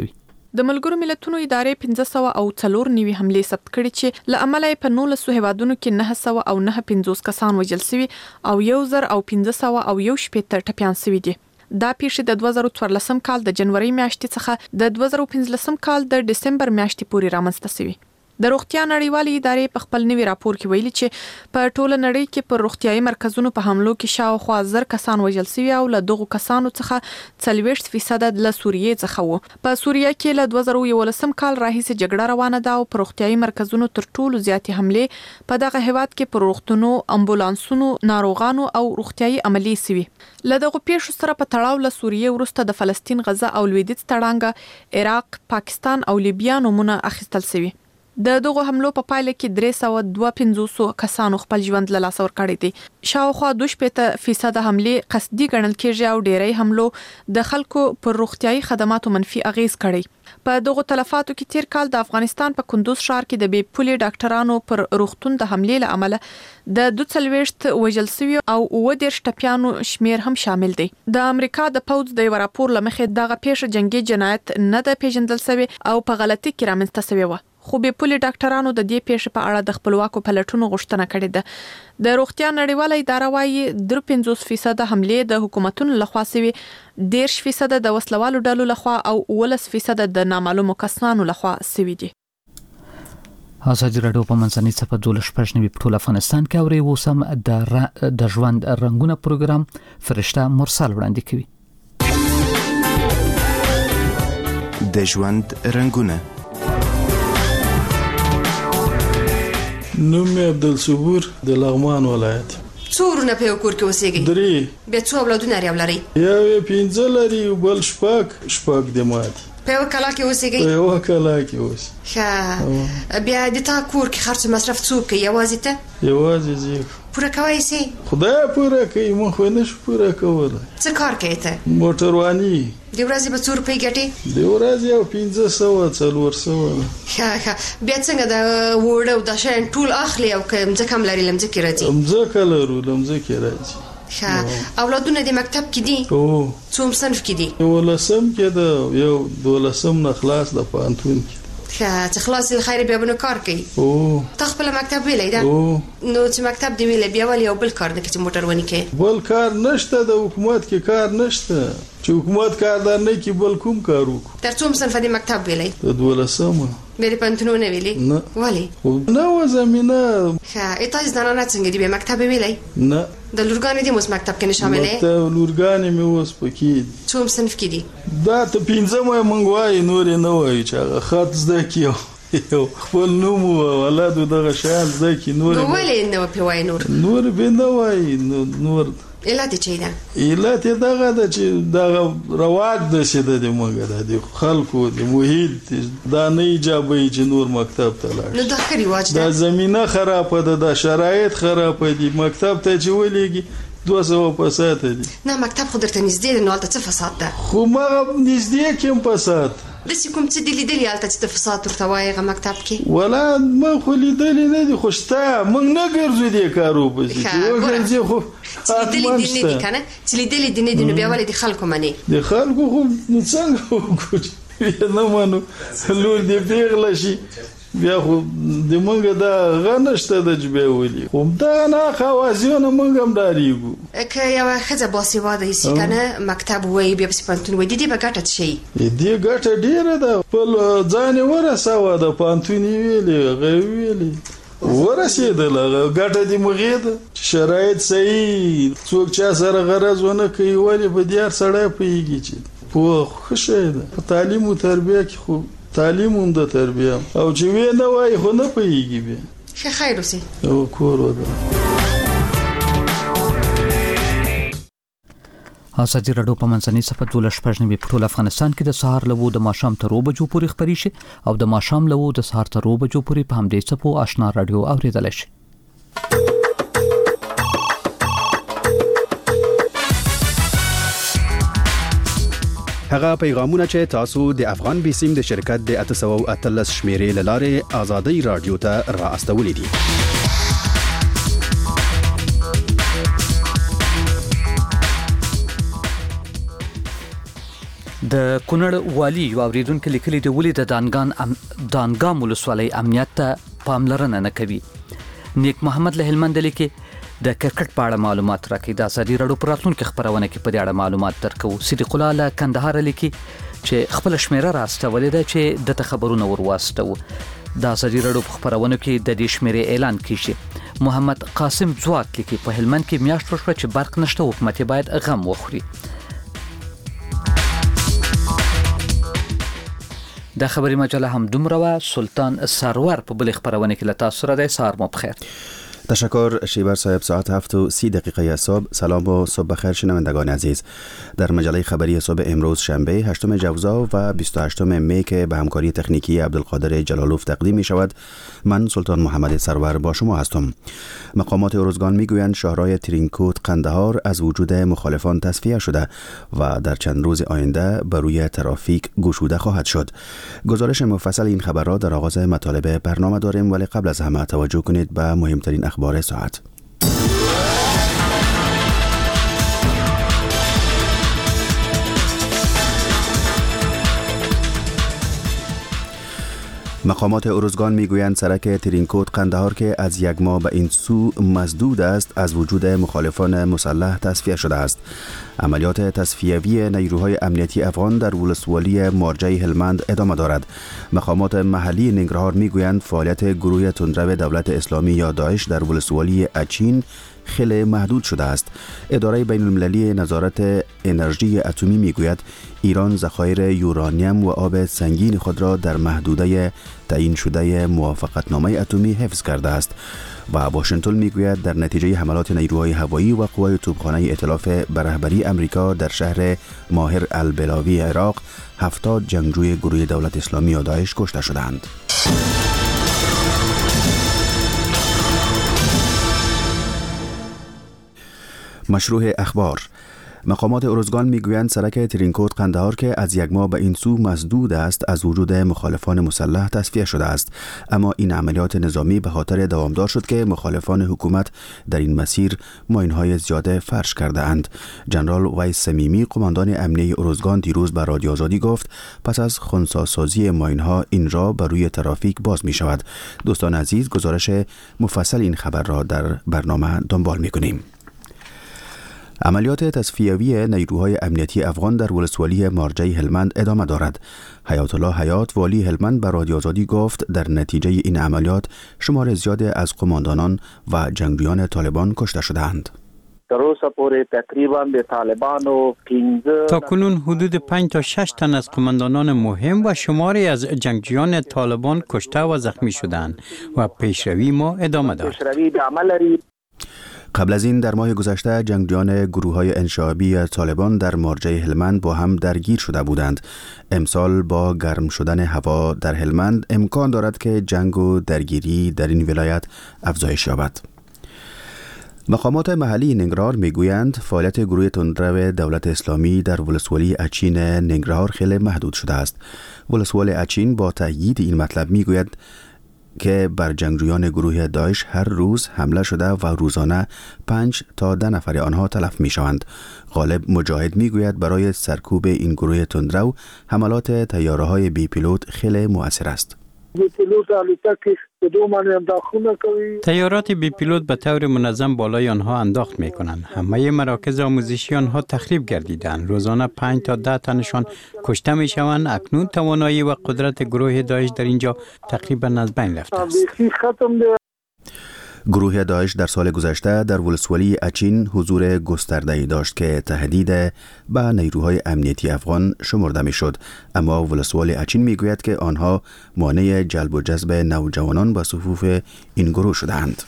د ملګرو ملتونو ادارې 1594 حمله ثبت کړي چې لامل په 19 هیوادونو کې 959 کسان وژل شوي او 1501 ټپيان شوي دي. دا پیښه د 2014 کال د جنوري میاشتې څخه د 2015 کال د دسمبر میاشتې پورې رامنځته شوي. د روغتیا نړیوالې ادارې په خپل نوي راپور کې ویلي چې په ټوله نړۍ کې پر روغتیايي مرکزونو په حملو کې شاوخوا 1000 کسان وژل شوي او له دغو کسانو څخه 40% له سوریې څخه وو. په سوریه کې له 2011 کال راهیسې جګړه روانه ده او پر روغتیايي مرکزونو تر ټولو زیاتې حملې په دغه هیواد کې پر روغتونو، امبولانسونو، ناروغانو او روغتیايي عملیې شوي. له دغو پیښو سره په تړاو له سوریې وروسته د فلسطین، غزه او لویدیځ تړانګه، عراق، پاکستان او لیبیا نومونه اخیستل شوي. د دغه حملو په پایله کې 352 کسانو خپل ژوند له لاسه ورکړی دي. شاوخوا 2% حملې قصدي ګڼل کېږي او ډیری حملو د خلکو پر روغتیايي خدماتو منفي اغیز کړی. په دغه تلفاتو کې تیر کال د افغانستان په کندوز ښار کې د بې پولې ډاکټرانو پر روغتون د حملې له امله د 42 وژل شوي او 19 ټپيانو شمیر هم شامل دی. د امریکا د پوځ د یو راپور لمخې دغه پیښه جنگي جنایت نه ده پیژندل شوی او په غلطي کې رامنځته شوی و. خو به پولي ډاکټرانو د دې پیښې په اړه د خپلواکو پلټونو غوښتنه کړې ده. د روغتیا نړیواله اداره وايي 53% حملې د حکومتونو لخوا شوي، 10% د وسلوالو ډلو لخوا او 11% د نامعلومو کسانو لخوا شوي دي. ازادي راډیو په منځنۍ صفحه 12 په ټول افغانستان کې اوري وسم د ژوند رنگونه پروګرام فرشته مرسل وړاندې کوي. د ژوند رنگونه نوم عبدالصبور د لغمان ولایت. څورونه په کور کې اوسېږي؟ 3. بیا څو اولادونه لري؟ یو 15 لري او بل شپږ د ماتي. په یو کلا کې اوسېږي؟ په یو کلا کې اوسې. ښه، بیا د تا کور کې خرڅ مصرف څوک کوي؟ یوازې ته؟ یوازې زه. پوره کوي سي؟ خدای پوره کوي، مونږ خو نه شو پوره کولای. څه کار کوي ته؟ موټرواني. د ورځې به 2 روپۍ ګټې؟ د ورځې یو 1500 ښه، بیا څنګه د وړو د شین ټول اخلي او ځکه هم لري لمځکې راځي؟ ځکه لرو لمځکې راځي. ښه، اولادونه د مکتب کې دي؟ او څوم صنف کې دي؟ ولسم کې ده، یو 12 نه خلاص د پانتون کې. ښه، چې خلاص الخير بیا بنو کار کوي. او ته خپل مکتب ویلې ده؟ نو چې مکتب دی ویلې بیا ولې یو بل کار نه کوي چې موټر ونی کوي؟ بل کار نشته، د حکومت کې کار نشته چې حکومت کاردار نه کوي، بل کوم کار وکړو. تر څوم صنف د مکتب ویلې؟ د 12 مې پانتون نه ویلې؟ نه. ولې؟ نه و زمينه. ښه، ایتاز زنانه څنګه دی به مکتب ویلې؟ نه. د لورګانې د موس مکتب کې نه شاملې؟ مکتب لورګانې مې اوس پکې. څوم صنف کې دي؟ دا ته 15 مې وایي، نور نه وایي چې خط زده کیو. یو خپل نوم او ولادت دغه شان زده کی. نور نو ولې نه په وای نور به نه وای نور علت چي ده؟ علت دغه د چې دغه رواج د شیده د موږ د خلکو د محیط دا نه ایجابي چې نور مکتب ته لاړ. نو دا خري واج ده. دا زمينه خراب ده، د شرایط خراب دي، مکتب ته چې ولېږي 200 فساد دي. نه مکتب خو درته نږدې ده، نو هلته څه فساد ده؟ خو ما نږدې کوم فساد داسې کوم څه دي لیدلي هلته چې ته فساد ورته وایې هغه مکتب کې؟ ولا ما خو لیدلي نه دي، خو شته موږ نه ګرځو دې کار وباسي وګرځي. خو لیدلي دي نه دي که نه؟ چې لیدلي دي نه دي نو بیا ولې د خلکو منې؟ د خلکو خو څنګه وکړو نه منو، لور دې پیغله شي بیا خو د مونږ دا غنشته د جبه ولي خو دا نه خوازیونه مونږ هم داریګو. که یو خزه باسواده یې کنه مکتب وای بیا په پانتون وای دي به ګټه شي؟ دې ګټه ډیره ده، خپل ځان ورساوه د پانتون ویلې غویلې ورسېدل ګټه دې مغید شرایط صحیح څوک چا سره غرض ونه کوي ولی په دیار سړی پیږي چې په خوشه ده تعلیم او تربیه کې خو تعلیم هم د تربیه او چې وی نه وای خو نه پیږي به. ښه خیر اوسې. او کور ودا. ازادي راډیو په منځنۍ صفحه 12 په ټول افغانستان کې د سهار لوو د ماښام تر 2 بجو پورې خبري شي او د ماښام لوو د سهار تر 2 بجو پورې په همدې صفو آشنا راډیو اوریدل شي. هغه پیغامونه چې تاسو د افغان بیسیم د شرکت د 813 شمیرې لاره آزادۍ رادیو ته را استولې دي. د کونړ والی یو اوریدونکو لیکلي دی ولې د دانګام ولسوالۍ امنیت ته پاملرنه نه کوي. نیک محمد له هلمند لیکي د کرکټ په اړه معلومات راکړي. د ازادي راډیو پر راتلونکو خبرونه کې په دې اړه معلومات درکو. صدیق الله له کندهار لیکي چې خپل شمیره راستولې ده چې د خبرونو ورواستو. د ازادي راډیو په خبرونه کې د دې شمیره اعلان کیږي. محمد قاسم ځواک لیکي په هلمند کې میاشت وشوه چې برق نشته، حکومت باید غم وخوري. د خبري مجله هم دومره و. سلطان سرور په بل خبرونه کې لتا سره ده. سهار مو بخیر. تشکر شیبر صاحب. ساعت 7:30 صبح. سلام و صبح بخیر شنوندگان عزیز. در مجله خبری صبح امروز شنبه 8 جوزا و 28 می که به همکاری تکنیکی عبدالقادر جلالوف تقدیم می شود، من سلطان محمد سرور با شما هستم. مقامات ارزگان می گویند شهرهای ترینکوت قندهار از وجود مخالفان تصفیه شده و در چند روز آینده بر روی ترافیک گشوده خواهد شد. گزارش مفصل این خبر را در آغاز مطالب برنامه داریم، ولی قبل از همه توجه کنید به مهمترین اخبار ساعت. مقامات ارزگان میگویند سرک ترینکوت قندهار که از یک ماه به این سو مسدود است از وجود مخالفان مسلح تصفیه شده است. عملیات تصفیوی نیروهای امنیتی افغان در ولسوالی مارجه هلمند ادامه دارد. مقامات محلی ننگرهار میگویند فعالیت گروه تندرو دولت اسلامی یا داعش در ولسوالی اچین خیلی محدود شده است. اداره بین المللی نظارت انرژی اتمی میگوید ایران ذخایر یورانیم و آب سنگین خود را در محدوده تعیین شده موافقتنامه اتمی حفظ کرده است. و واشنگتن میگوید در نتیجه حملات نیروهای هوایی و قوای توپخانه ائتلاف به رهبری امریکا در شهر ماهر البلاوی عراق 70 جنگجوی گروه دولت اسلامی یا داعش کشته شدند. مشروع اخبار. مقامات ارزگان میگویند سرک ترینکوت قندهار که از یک ماه به این سو مسدود است از وجود مخالفان مسلح تصفیه شده است، اما این عملیات نظامی به خاطر دوامدار شد که مخالفان حکومت در این مسیر ماین‌های زیاده فرش کرده اند. جنرال ویس صمیمی قماندان امنیه ارزگان دیروز به رادیو آزادی گفت پس از خنثی‌سازی ماین‌ها این راه بر روی ترافیک باز می شود. دوستان عزیز، گزارش مفصل این خبر را در برنامه دنبال می کنیم. عملیات تصفیوی نیروهای امنیتی افغان در ولسوالی مارجه هلمند ادامه دارد. حیات الله حیات والی هلمند به رادیو آزادی گفت در نتیجه این عملیات شمار زیادی از قماندانان و جنگجویان طالبان کشته شدند. تا کنون حدود 5 تا 6 تن از قماندانان مهم و شماری از جنگجویان طالبان کشته و زخمی شدند و پیشروی ما ادامه دارد. قبل از این در ماه گذشته جنگجویان گروه‌های انشعابی طالبان در مارجه هلمند با هم درگیر شده بودند. امسال با گرم شدن هوا در هلمند امکان دارد که جنگ و درگیری در این ولایت افزایش یابد. مقامات محلی ننگرهار میگویند فعالیت گروه تندرو دولت اسلامی در ولسوالی اچین ننگرهار خیلی محدود شده است. ولسوالی اچین با تأیید این مطلب میگوید که بر جنگجویان گروه داعش هر روز حمله شده و روزانه 5 تا 10 نفر آنها تلف می شوند. غالب مجاهد می گوید برای سرکوب این گروه تندرو حملات طیاره‌های بی پیلوت خیلی مؤثر است. طیارات بی پیلوت به طور منظم بالای آنها انداخت می کنند. همه مراکز آموزشی آنها تخریب گردیدند. روزانه 5 تا 10 تنشان کشته می شوند. اکنون توانایی و قدرت گروه داعش در اینجا تقریبا از بین رفته است. گروه داعش در سال گذشته در ولسوالی اچین حضور گسترده‌ای داشت که تهدید به نیروهای امنیتی افغان شمرده میشد، اما ولسوالی اچین میگوید که آنها مانع جلب و جذب نوجوانان به صفوف این گروه شدند.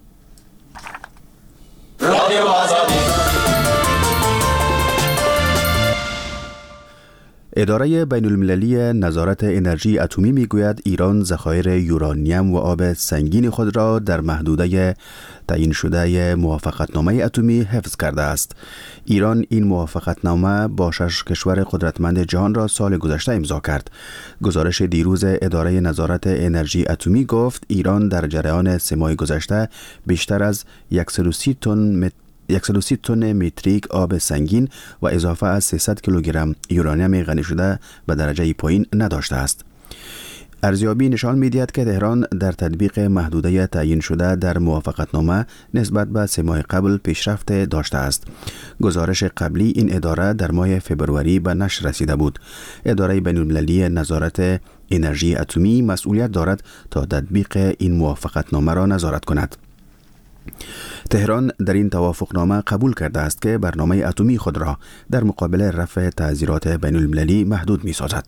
اداره بین المللی نظارت انرژی اتمی میگوید ایران ذخایر یورانیم و آب سنگین خود را در محدوده تعیین شده موافقتنامه اتمی حفظ کرده است. ایران این موافقتنامه با 6 کشور قدرتمند جهان را سال گذشته امضا کرد. گزارش دیروز اداره نظارت انرژی اتمی گفت ایران در جریان 3 ماه گذشته بیشتر از 130 تن 130 تن متریک آب سنگین و اضافه از 300 کیلوگرم یورانیم غنی شده به درجه پایین نداشته است. ارزیابی نشان می‌دهد که تهران در تطبیق محدوده تعیین شده در موافقتنامه نسبت به 3 ماه قبل پیشرفت داشته است. گزارش قبلی این اداره در ماه فبروری به نشر رسیده بود. اداره بین‌المللی نظارت انرژی اتمی مسئولیت دارد تا تطبیق این موافقتنامه را نظارت کند. تهران در این توافقنامه قبول کرده است که برنامه اتمی خود را در مقابل رفع تعزیرات بین‌المللی محدود می‌سازد.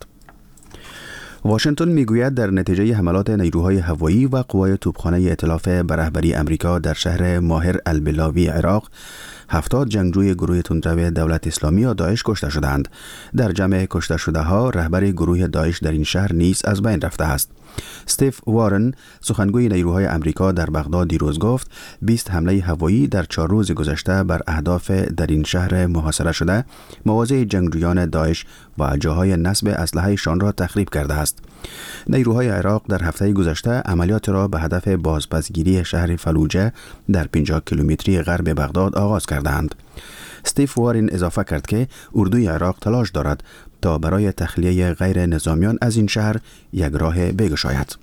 واشنگتن میگوید در نتیجه حملات نیروهای هوایی و قوای توپخانه ائتلاف به رهبری امریکا در شهر ماهر البلاوی عراق 70 جنگجوی گروه تندرو دولت اسلامی یا داعش کشته شدند. در جمع کشته شده ها رهبر گروه داعش در این شهر نیز از بین رفته است. استیف وارن سخنگوی نیروهای امریکا در بغداد دیروز گفت 20 حمله هوایی در 4 روز گذشته بر اهداف در این شهر محاصره شده مواضع جنگجویان داعش و جاهای نصب اسلحه‌شان را تخریب کرده است. نیروهای عراق در هفته گذشته عملیات را به هدف بازپسگیری شهر فلوجه در 50 کیلومتری غرب بغداد آغاز کردند. استیف وارن اضافه کرد که اردوی عراق تلاش دارد تا برای تخلیه غیر نظامیان از این شهر یک راه بگشاید.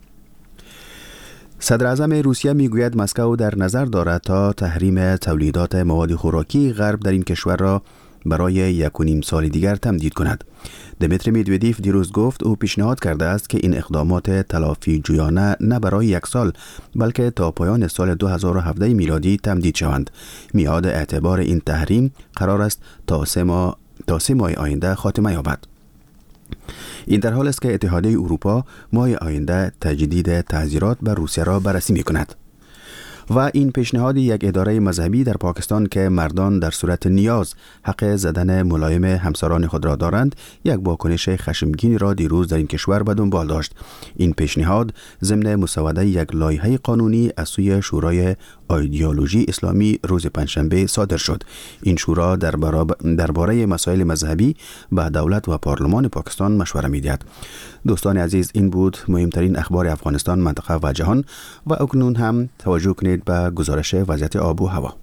صدر اعظم روسیه میگوید مسکو در نظر دارد تا تحریم تولیدات مواد خوراکی غرب در این کشور را برای 1.5 سال دیگر تمدید کند. دمیتری مدودیف دیروز گفت او پیشنهاد کرده است که این اقدامات تلافی جویانه نه برای 1 سال بلکه تا پایان سال 2017 میلادی تمدید شوند. میعاد اعتبار این تحریم قرار است تا 3 ماه آینده خاتمه یابد. این در حال است که اتحادیه اروپا ماه آینده تجدید تعزیرات بر روسیه را بررسی می‌کند. و این پیشنهاد یک اداره مذهبی در پاکستان که مردان در صورت نیاز حق زدن ملایم همسران خود را دارند یک واکنش خشمگین را دیروز در این کشور به دنبال داشت. این پیشنهاد ضمن مسوده یک لایحه قانونی از سوی شورای ایدئولوژی اسلامی روز پنجشنبه صادر شد. این شورا درباره مسائل مذهبی به دولت و پارلمان پاکستان مشوره می‌دهد. دوستان عزیز، این بود مهمترین اخبار افغانستان، منطقه و جهان و اکنون هم توجه کنید به گزارش وضعیت آب و هوا.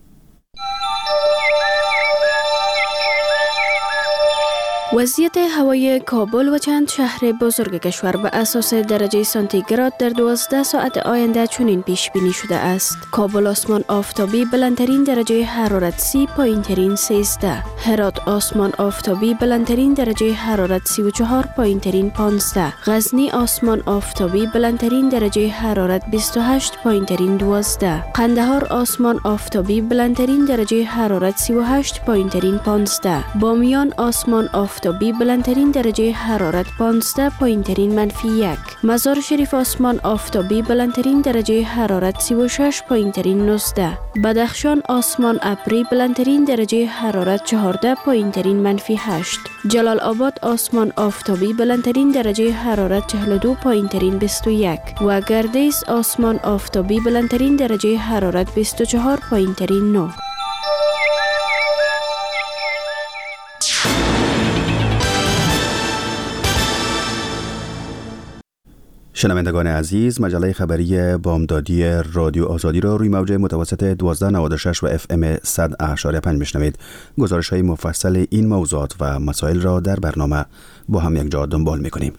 وضعیت هوای کابل و چند شهر بزرگ کشور به اساس درجه سانتیگراد در 12 ساعت آینده چنین پیش بینی شده است. کابل آسمان آفتابی بلندترین درجه حرارت 30، پایینترین 13. هرات آسمان آفتابی بلندترین درجه حرارت 34، پایینترین 15. غزنی آسمان آفتابی بلندترین درجه حرارت 28، پایینترین 12. قندهار آسمان آفتابی بلندترین درجه حرارت 38، پایینترین 15. بامیان آسمان آفتابی بلندترین درجه حرارت 15، پایینترین -1. مزار شریف آسمان آفتابی بلندترین درجه حرارت 36، پایینترین 19. بدخشان آسمان ابری بلندترین درجه حرارت 14، پایینترین -8. جلال آباد آسمان آفتابی بلندترین درجه حرارت 42، پایینترین 21. و گردیز آسمان آفتابی بلندترین درجه حرارت 24، پایینترین 9. شنوندگان عزیز، مجله خبری بامدادی رادیو آزادی را روی موج متوسط 1296 و FM 100.5 میشنوید. گزارش‌های مفصل این موضوعات و مسائل را در برنامه با هم یک جا دنبال می‌کنیم.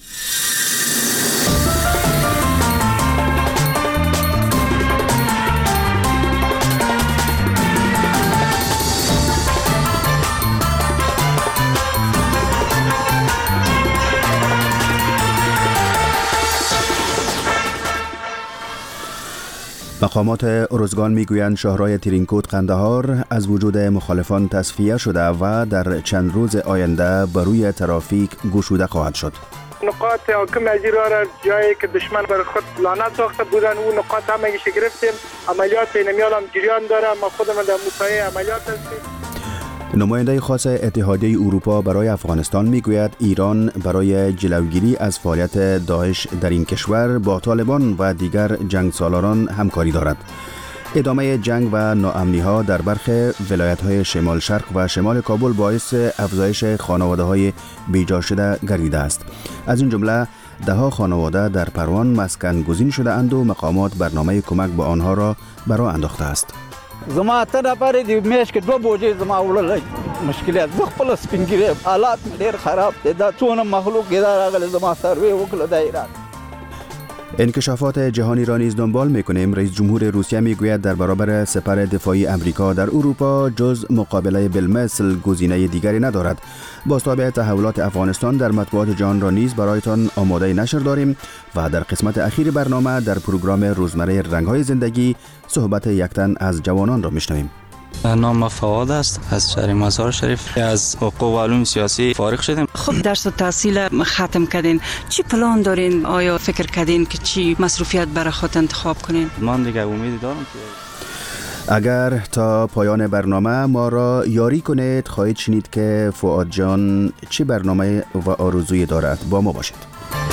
مقامات ارزگان میگویند شاهراه ترینکوت قندهار از وجود مخالفان تصفیه شده و در چند روز آینده بر روی ترافیک گشوده خواهد شد. نقاط حاکم اجرا را جایی که دشمن بر خود لعنت ساخته بودن اون نقاط همگیش گرفتیم. عملیات نمیال هم جریان داره، ما خودمون در مطالعه عملیات هستیم. نماینده خاص اتحادیه اروپا برای افغانستان میگوید ایران برای جلوگیری از فعالیت داعش در این کشور با طالبان و دیگر جنگسالاران همکاری دارد. ادامه جنگ و ناامنی‌ها در برخی ولایت‌های شمال شرق و شمال کابل باعث افزایش خانواده‌های بیجا شده گردیده است. از این جمله ده‌ها خانواده در پروان مسکن گزین شده اند و مقامات برنامه کمک به آنها را برآورده انداخته است. زما ته نفر دی میش کې 2 بوجي زما وړل مشکلات خپل سپینګری حالات ډېر خراب دي دا څونه مخلوق دا راغله زما سروي وکړه د ایران. انکشافات جهانی را نیز دنبال میکنیم. رئیس جمهور روسیه میگوید در برابر سپر دفاعی امریکا در اروپا جز مقابله بالمثل گزینه دیگری ندارد. بازتاب تحولات افغانستان در مطبوعات جهان را نیز برایتان آماده نشر داریم و در قسمت اخیر برنامه در پروگرام روزمره رنگ‌های زندگی صحبت یک تن از جوانان را میشنویم. نام فواد است، از شهر مزار شریف، از حقوق و علوم سیاسی فارغ شدیم. خب درس و تحصیل ختم کردین، چی پلان دارین؟ آیا فکر کردین که چی مصروفیت برای خود انتخاب کنین؟ من دیگه امیدی دارم که اگر تا پایان برنامه ما را یاری کنید خواهید شنید که فؤاد جان چی برنامه و آرزویی دارد. با ما باشید.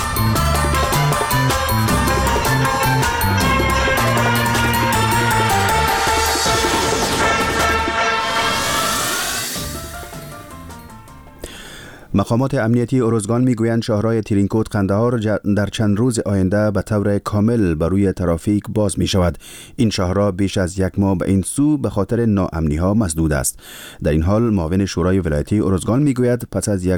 مقامات امنیتی ارزگان میگویند شاهراه ترینکوت قندهار در چند روز آینده به طور کامل بر روی ترافیک باز می شود. این شاهراه بیش از 1 ماه به این سو به خاطر ناامنی ها مسدود است. در این حال معاون شورای ولایتی ارزگان میگوید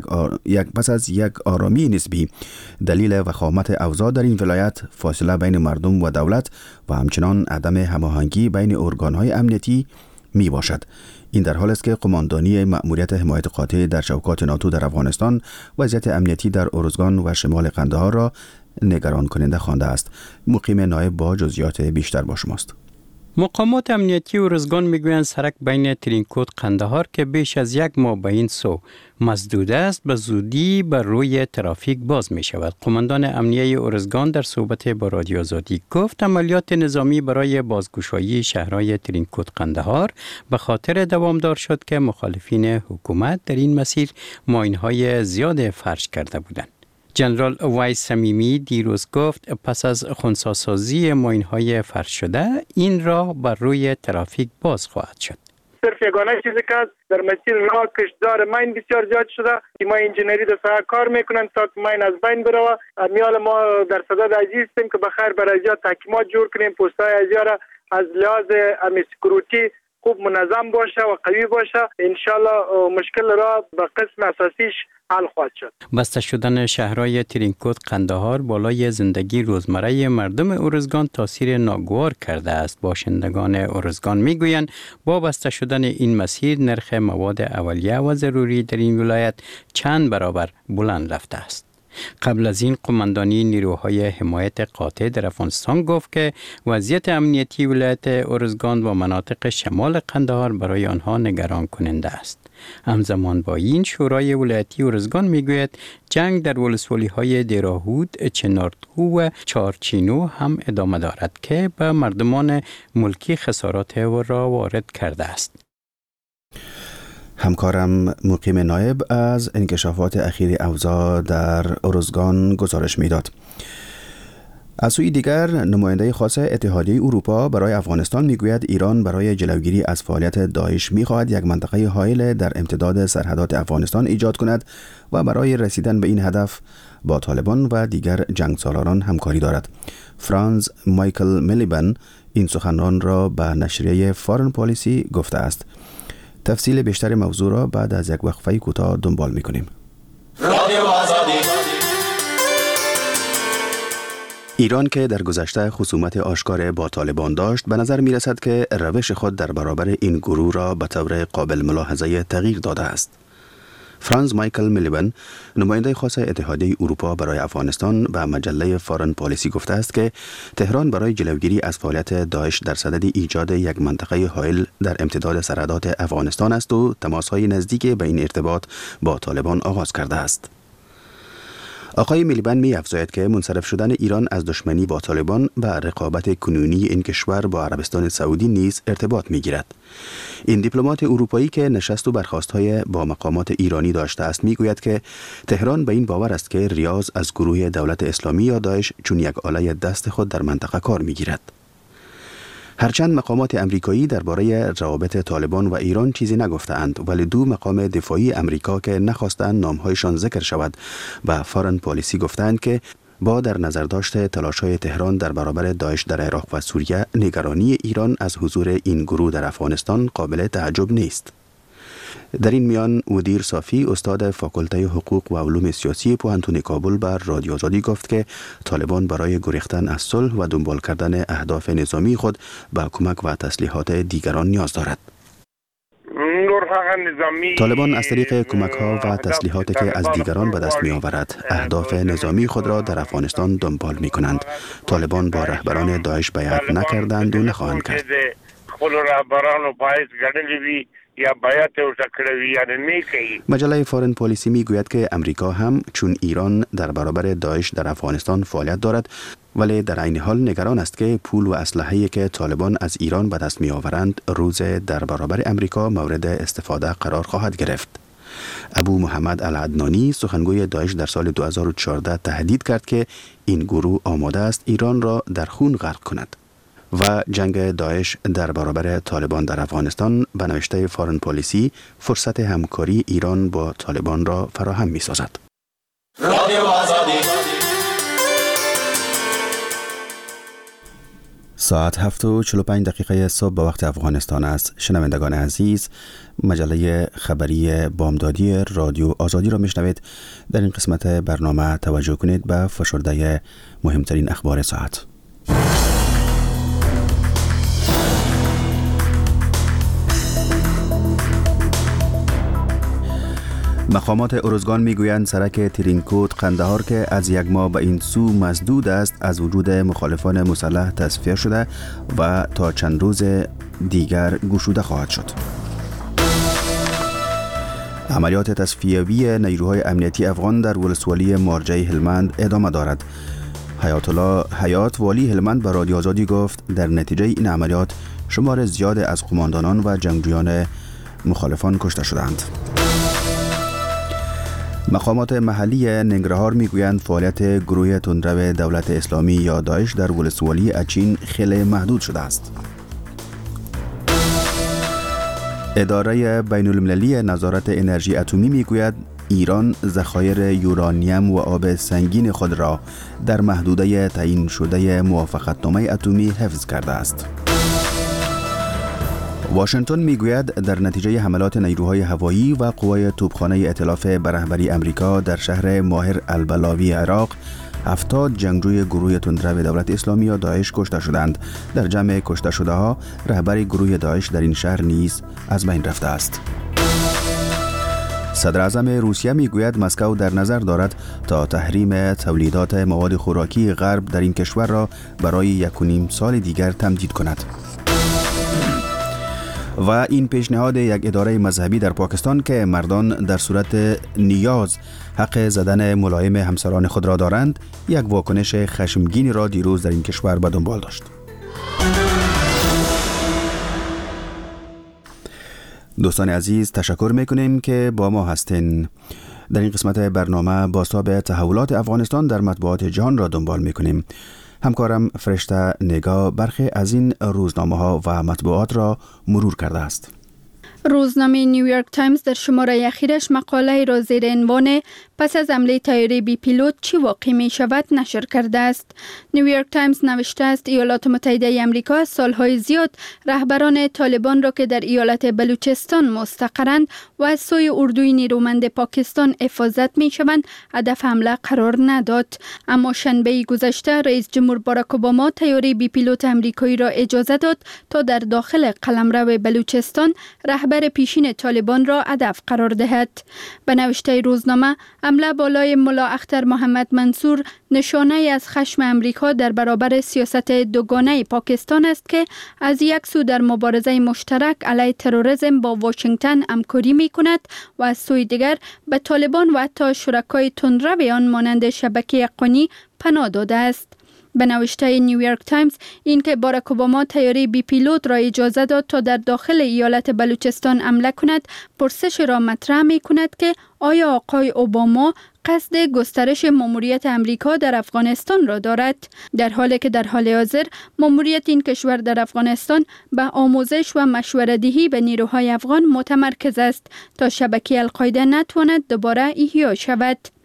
پس از یک آرامی نسبی دلیل وخامت اوضاع در این ولایت فاصله بین مردم و دولت و همچنان عدم هماهنگی بین ارگان‌های امنیتی می باشد. این در حال است که قماندانی مأموریت حمایت قاطع در چوکات ناتو در افغانستان وضعیت امنیتی در ارزگان و شمال قندهار را نگران کننده خوانده است. مقیم نایب با جزئیات بیشتر با شماست. مقامات امنیتی ارزگان میگویند سرک بین ترینکوت قندهار که بیش از 1 ماه به این سو مسدود است به زودی بر روی ترافیک باز می شود. قماندان امنیه ارزگان در صحبت با رادیو آزادی گفت عملیات نظامی برای بازگشایی شهرهای ترینکوت قندهار به خاطر دوامدار شد که مخالفین حکومت در این مسیر ماینهای زیاد فرش کرده بودند. جنرال وایس صمیمی دیروز گفت پس از خنثی‌سازی ماین‌های فرش شده این راه بر روی ترافیک باز خواهد شد. صرف یگانه چیزی که در مسیر راه کشتار ماین بسیار زیاد شده. تیم انجینری در ساحه کار میکنن تا ماین از بین بره. میال ما در صدد عزیز هستیم که بخیر برای ازیا تحکیمات جور کنیم، پست‌های ازیا را از لحاظ سکیوریتی خوب منظم باشه و قوی باشه. انشالله مشکل را به قسم اساسیش حل خواهد شد. بسته شدن شهرهای ترینکوت قندهار بالای زندگی روزمره مردم ارزگان تاثیر ناگوار کرده است. باشندگان ارزگان میگویند با بسته شدن این مسیر نرخ مواد اولیه و ضروری در این ولایت چند برابر بلند رفته است. قبل از این قماندانی نیروهای حمایت قاطع در افغانستان گفت که وضعیت امنیتی ولایت ارزگان و مناطق شمال قندهار برای آنها نگران کننده است. همزمان با این شورای ولایتی ارزگان میگوید جنگ در ولسوالی‌های دیراهود، چنارتو و چارچینو هم ادامه دارد که به مردمان ملکی خسارات را وارد کرده است. همکارم مقیم نایب از انکشافات اخیر اوضاع در ارزگان گزارش میداد. از سوی دیگر نماینده خاص اتحادیه اروپا برای افغانستان میگوید ایران برای جلوگیری از فعالیت داعش میخواهد یک منطقه حائل در امتداد سرحدات افغانستان ایجاد کند و برای رسیدن به این هدف با طالبان و دیگر جنگسالاران همکاری دارد. فرانز مایکل میلیبن این سخنران را به نشریه فارن پالیسی گفته است. تفصیل بیشتر موضوع را بعد از یک وقفه کوتاه دنبال می‌کنیم. ایران که در گذشته خصومت آشکار با طالبان داشت، به نظر می رسد که روش خود در برابر این گروه را به طور قابل ملاحظه تغییر داده است. فرانز مایکل میلیبن نماینده خاص اتحادیه اروپا برای افغانستان به مجله فارن پالیسی گفته است که تهران برای جلوگیری از فعالیت داعش در صدد ایجاد یک منطقه حائل در امتداد سرحدات افغانستان است و تماس‌های نزدیک به این ارتباط با طالبان آغاز کرده است. آقای میلیبن می افزاید که منصرف شدن ایران از دشمنی با طالبان و رقابت کنونی این کشور با عربستان سعودی نیز ارتباط می گیرد. این دیپلمات اروپایی که نشست و برخاست‌های با مقامات ایرانی داشته است می گوید که تهران به این باور است که ریاض از گروه دولت اسلامی یا داعش چون یک آله دست خود در منطقه کار می گیرد. هرچند مقامات امریکایی درباره روابط طالبان و ایران چیزی نگفتند، ولی دو مقام دفاعی امریکا که نخواستند نامهایشان ذکر شود و فارن پالیسی گفتند که با در نظر داشت تلاش‌های تهران در برابر داعش در عراق و سوریه، نگرانی ایران از حضور این گروه در افغانستان قابل تعجب نیست. در این میان ودیر صافی استاد فاکولته حقوق و علوم سیاسی پوهنتون کابل بر رادیو آزادی گفت که طالبان برای گریختن از صلح و دنبال کردن اهداف نظامی خود به کمک و تسلیحات دیگران نیاز دارد. طالبان از طریق کمک‌ها و تسلیحاتی که از دیگران به دست می‌آورد، اهداف نظامی خود را در افغانستان دنبال می‌کنند. طالبان با رهبران داعش بیعت نکردند و نخواهند کرد. یا بیعت وکړوي یا نه کوي. مجله فارن پالیسی میگوید که امریکا هم چون ایران در برابر داعش در افغانستان فعالیت دارد، ولی در عین حال نگران است که پول و اسلحه‌ای که طالبان از ایران به دست می‌آورند روز در برابر امریکا مورد استفاده قرار خواهد گرفت. ابو محمد العدنانی سخنگوی داعش در سال 2014 تهدید کرد که این گروه آماده است ایران را در خون غرق کند. و جنگ داعش در برابر طالبان در افغانستان به نوشته فارن پالیسی فرصت همکاری ایران با طالبان را فراهم می سازد. ساعت 7:45 صبح به وقت افغانستان است. شنوندگان عزیز، مجله خبری بامدادی رادیو آزادی را میشنوید. در این قسمت برنامه توجه کنید به فشرده مهمترین اخبار ساعت. مقامات ارزگان میگویند سرک ترینکوت قندهار که از یک ماه به این سو مسدود است از وجود مخالفان مسلح تصفیه شده و تا چند روز دیگر گشوده خواهد شد. عملیات تصفیوی نیروهای امنیتی افغان در ولسوالی مارجه هلمند ادامه دارد. حیات الله حیات والی هلمند به رادیو آزادی گفت در نتیجه این عملیات شمار زیاد از قماندانان و جنگجویان مخالفان کشته شدند. مقامات محلی ننگرهار میگویند فعالیت گروه تندرو دولت اسلامی یا داعش در ولسوالی اچین خیلی محدود شده است. اداره بین المللی نظارت انرژی اتمی میگوید ایران ذخایر یورانیم و آب سنگین خود را در محدوده تعیین شده موافقتنامه اتمی حفظ کرده است. واشنگتن میگوید در نتیجه حملات نیروهای هوایی و قوای توپخانه ائتلاف به رهبری امریکا در شهر ماهر البلاوی عراق 70 جنگجوی گروه تندرو دولت اسلامی یا داعش کشته شدند. در جمع کشته شده ها رهبر گروه داعش در این شهر نیز از بین رفته است. صدر اعظم روسیه میگوید مسکو در نظر دارد تا تحریم تولیدات مواد خوراکی غرب در این کشور را برای 1.5 سال دیگر تمدید کند. و این پیشنهاد یک اداره مذهبی در پاکستان که مردان در صورت نیاز حق زدن ملایم همسران خود را دارند، یک واکنش خشمگین را دیروز در این کشور به دنبال داشت. دوستان عزیز، تشکر میکنیم که با ما هستین. در این قسمت برنامه بازتاب تحولات افغانستان در مطبوعات جهان را دنبال میکنیم. همکارم فرشته نگاه برخی از این روزنامه‌ها و مطبوعات را مرور کرده است. روزنامه نیویورک تایمز در شماره اخیرش مقاله را زیر عنوان پس از حمله طیاره بی پیلوت چی واقع می شود نشر کرده است. نیویورک تایمز نوشته است ایالات متحده آمریکا از سالهای زیاد رهبران طالبان را که در ایالت بلوچستان مستقرند و از سوی اردوی نیرومند پاکستان حفاظت می شوند هدف حمله قرار نداد. اما شنبه گذشته رئیس جمهور باراک اوباما طیاره بی پیلوت آمریکایی را اجازه داد تا در داخل قلمرو بلوچستان رهبر پیشین طالبان را هدف قرار دهد. به نوشته روزنامه حمله بالای ملا اختر محمد منصور نشانه از خشم امریکا در برابر سیاست دوگانه پاکستان است که از یک سو در مبارزه مشترک علیه تروریسم با واشنگتن همکاری می کند و از سوی دیگر به طالبان و حتی شرکای تندرو آن مانند شبکه حقانی پناه داده است. به نوشته نیویورک تایمز این که باراک اوباما طیاره بی پیلوت را اجازه داد تا در داخل ایالت بلوچستان حمله کند پرسش را مطرح می کند که آیا آقای اوباما قصد گسترش ماموریت امریکا در افغانستان را دارد، در حالی که در حال حاضر ماموریت این کشور در افغانستان به آموزش و مشوره‌دهی به نیروهای افغان متمرکز است تا شبکه القاعده نتواند دوباره احیا شود.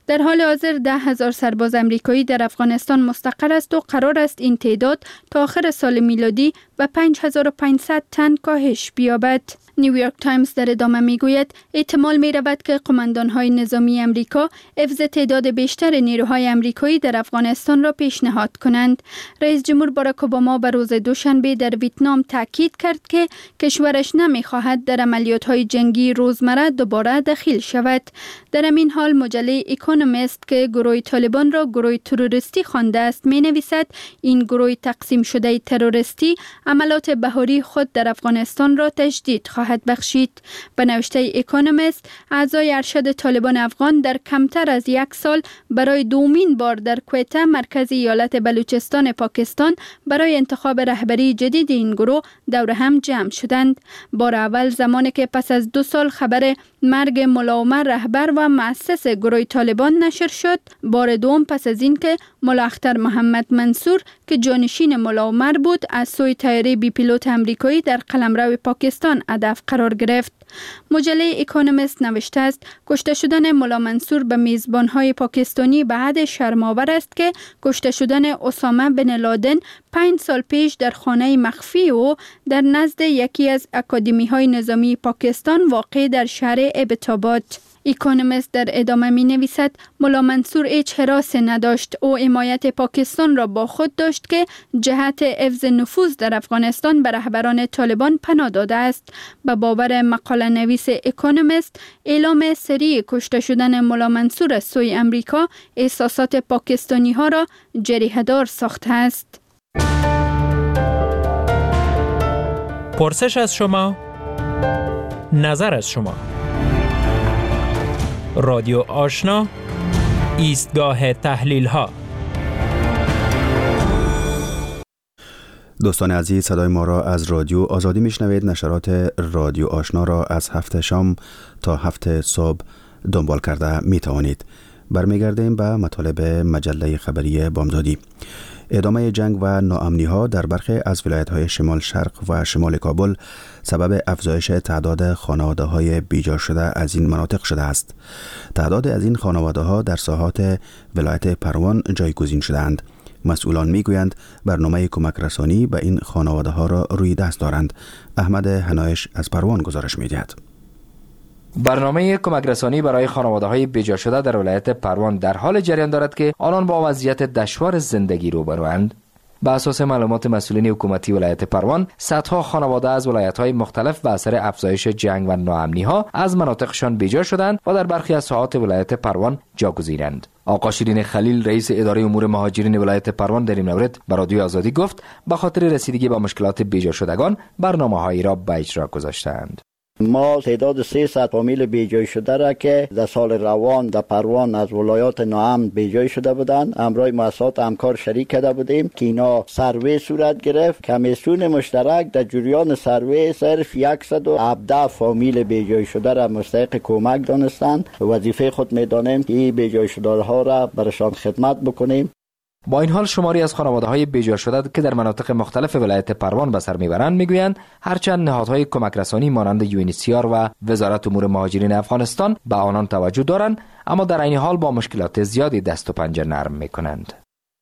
در حال حاضر 10,000 سرباز امریکایی در افغانستان مستقر است و قرار است این تعداد تا آخر سال میلادی به 5500 تن کاهش بیابد. نیویورک تایمز در ادامه میگوید احتمال می رود که قماندان‌های نظامی امریکا حفظ تعداد بیشتر نیروهای امریکایی در افغانستان را پیشنهاد کنند. رئیس جمهور باراک اوباما به روز دوشنبه در ویتنام تاکید کرد که کشورش نمی‌خواهد در عملیات‌های جنگی روزمره دوباره دخیل شود. در همین حال مجله اکونومیست که گروه طالبان را گروه تروریستی خوانده است می‌نویسد این گروه تقسیم شده تروریستی عملیات بهاری خود در افغانستان را تجدید خواهد بخشید. به نوشته اکونومیست، اعضای ارشد طالبان افغان در کمتر از 1 سال برای دومین بار در کویته مرکز ایالت بلوچستان پاکستان برای انتخاب رهبری جدید این گروه دور هم جمع شدند. بار اول زمانی که پس از 2 سال خبر مرگ ملا عمر رهبر و مؤسس گروه طالبان نشر شد، بار دوم پس از اینکه ملا اختر محمد منصور که جانشین ملا عمر بود از سوی طیاره بی پیلوت امریکایی در قلمرو پاکستان هدف قرار گرفت. مجله اکونومیست نوشته است کشته شدن ملا منصور به میزبانهای پاکستانی به حد شرم‌آور است که کشته شدن اسامه بن لادن 5 سال پیش در خانه مخفی او در نزد یکی از اکادمی‌های نظامی پاکستان واقع در شهر ابتاباد. اکونومیست در ادامه می نویسد ملا منصور هیچ حراسی نداشت. او حمایت پاکستان را با خود داشت که جهت حفظ نفوذ در افغانستان به رهبران طالبان پناه داده است. به باور مقاله نویس اکونومیست، اعلام سریع کشته شدن ملا منصور از سوی امریکا احساسات پاکستانی ها را جریحه‌دار ساخته است. پرسش از شما، نظر از شما. رادیو آشنا، ایستگاه تحلیل ها. دوستان عزیز، صدای ما را از رادیو آزادی میشنوید. نشرات رادیو آشنا را از 7 شام تا 7 صبح دنبال کرده می توانید. برمیگردیم به مطالب مجله خبری بامدادی. ادامه جنگ و ناامنی ها در برخی از ولایت های شمال شرق و شمال کابل سبب افزایش تعداد خانواده های بیجا شده از این مناطق شده است. تعداد از این خانواده ها در ساحات ولایت پروان جایگزین شدند. مسئولان میگویند برنامه کمک رسانی به این خانواده ها را روی دست دارند. احمد هنایش از پروان گزارش می‌دهد. برنامه کمک رسانی برای خانواده‌های بیجا شده در ولایت پروان در حال جریان دارد که آنان با وضعیت دشوار زندگی روبروند. به اساس معلومات مسئولین حکومتی ولایت پروان، صدها خانواده از ولایت‌های مختلف به اثر افزایش جنگ و ناامنی‌ها از مناطقشان بیجا شدند و در برخی از ساحات ولایت پروان جاگزینند. آقا شیرین خلیل، رئیس اداره امور مهاجرین ولایت پروان، در این مورد به رادیو آزادی گفت به خاطر رسیدگی به مشکلات بیجا شدگان برنامه‌هایی را به اجرا گذاشتند. ما تعداد 300 فامیل بیجای شده را که در سال روان در پروان از ولایات ناامن بیجای شده بودند، همراه مؤسسات همکار شریک کرده بودیم که اینا سروی صورت گرفت. کمیسیون مشترک در جریان سروی صرف 117 فامیل بیجای شده را مستحق کمک دانستند. وظیفه خود می‌دانیم که این بیجای شده ها را برشان خدمت بکنیم. با این حال شماری از خانواده‌های بیجا شده که در مناطق مختلف ولایت پروان به سر میبرند میگویند هرچند نهادهای کمک رسانی مانند UNHCR و وزارت امور مهاجرین افغانستان به آنان توجه دارند، اما در این حال با مشکلات زیادی دست و پنجه نرم میکنند.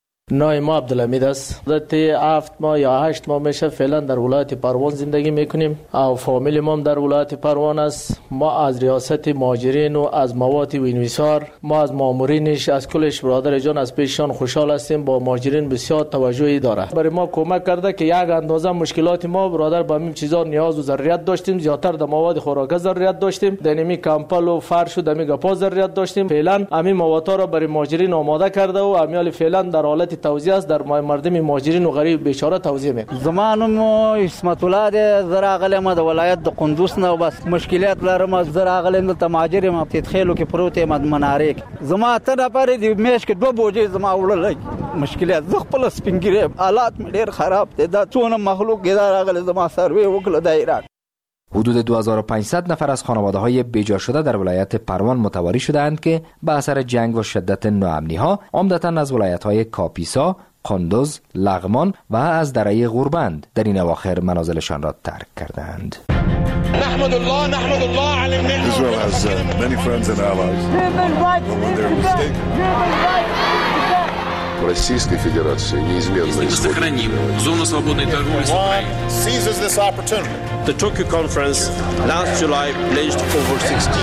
نام ما عبدالحمید است. مدت 7 ماه یا 8 ماه میشه فعلا در ولایت پروان زندگی میکنیم و فامیل ما در ولایت پروان است. ما از ریاست مهاجرین و از مواد وینویسار، ما از مامورینش، از کلش برادر جان از پیششان خوشحال هستیم. با مهاجرین بسیار توجهی داره. برای ما کمک کرده که یک اندازه مشکلات ما برادر با همین چیزا نیاز و ضرورت داشتیم. زیاتر در مواد خوراک ضرورت داشتیم. دنیمی کمپل و فرش و دمی گپا ضرورت داشتیم. فعلا همین مواد را برای مهاجرین آماده کرده و امیال فعلا در حالت توزیع است. در مردم مهاجرین و غریب بیچاره توزیع می. زمانم اسمت الله ده زراغل ما د ولایت د قندوز نه بس مشکلات لرم. زراغل د مهاجر ما تدخلو کې پروت مد منارک زما ته د پاره دی میش کې 2 بوجي زما وړل مشکلات زغ پلس پنګری حالات ډیر خراب دي. دا څونه مخلوق زراغل زما سروي وکړه دایره. حدود 2500 نفر از خانواده‌های بیجا شده در ولایت پروان متواری شدند که به اثر جنگ و شدت ناامنی‌ها عمدتاً از ولایت‌های کاپیسا، قندوز، لغمان و از دره غوربند در این اواخر منازلشان را ترک کردند. Israel has many friends and allies. When they're mistaken. Российской Федерации неизменно сохраним зону свободной торговли с Украиной. Seizes this opportunity. The Tokyo conference last July pledged over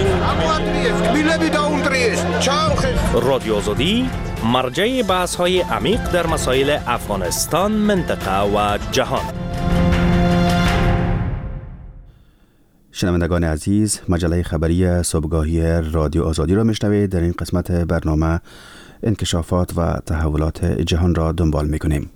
16 رادیو آزادی مرجع بحث‌های عمیق در مسائل افغانستان، منطقه و جهان. شنوندگان عزیز، مجله خبری صبحگاهی رادیو آزادی را میشنوید. در این قسمت برنامه انکشافات و تحولات جهان را دنبال میکنیم.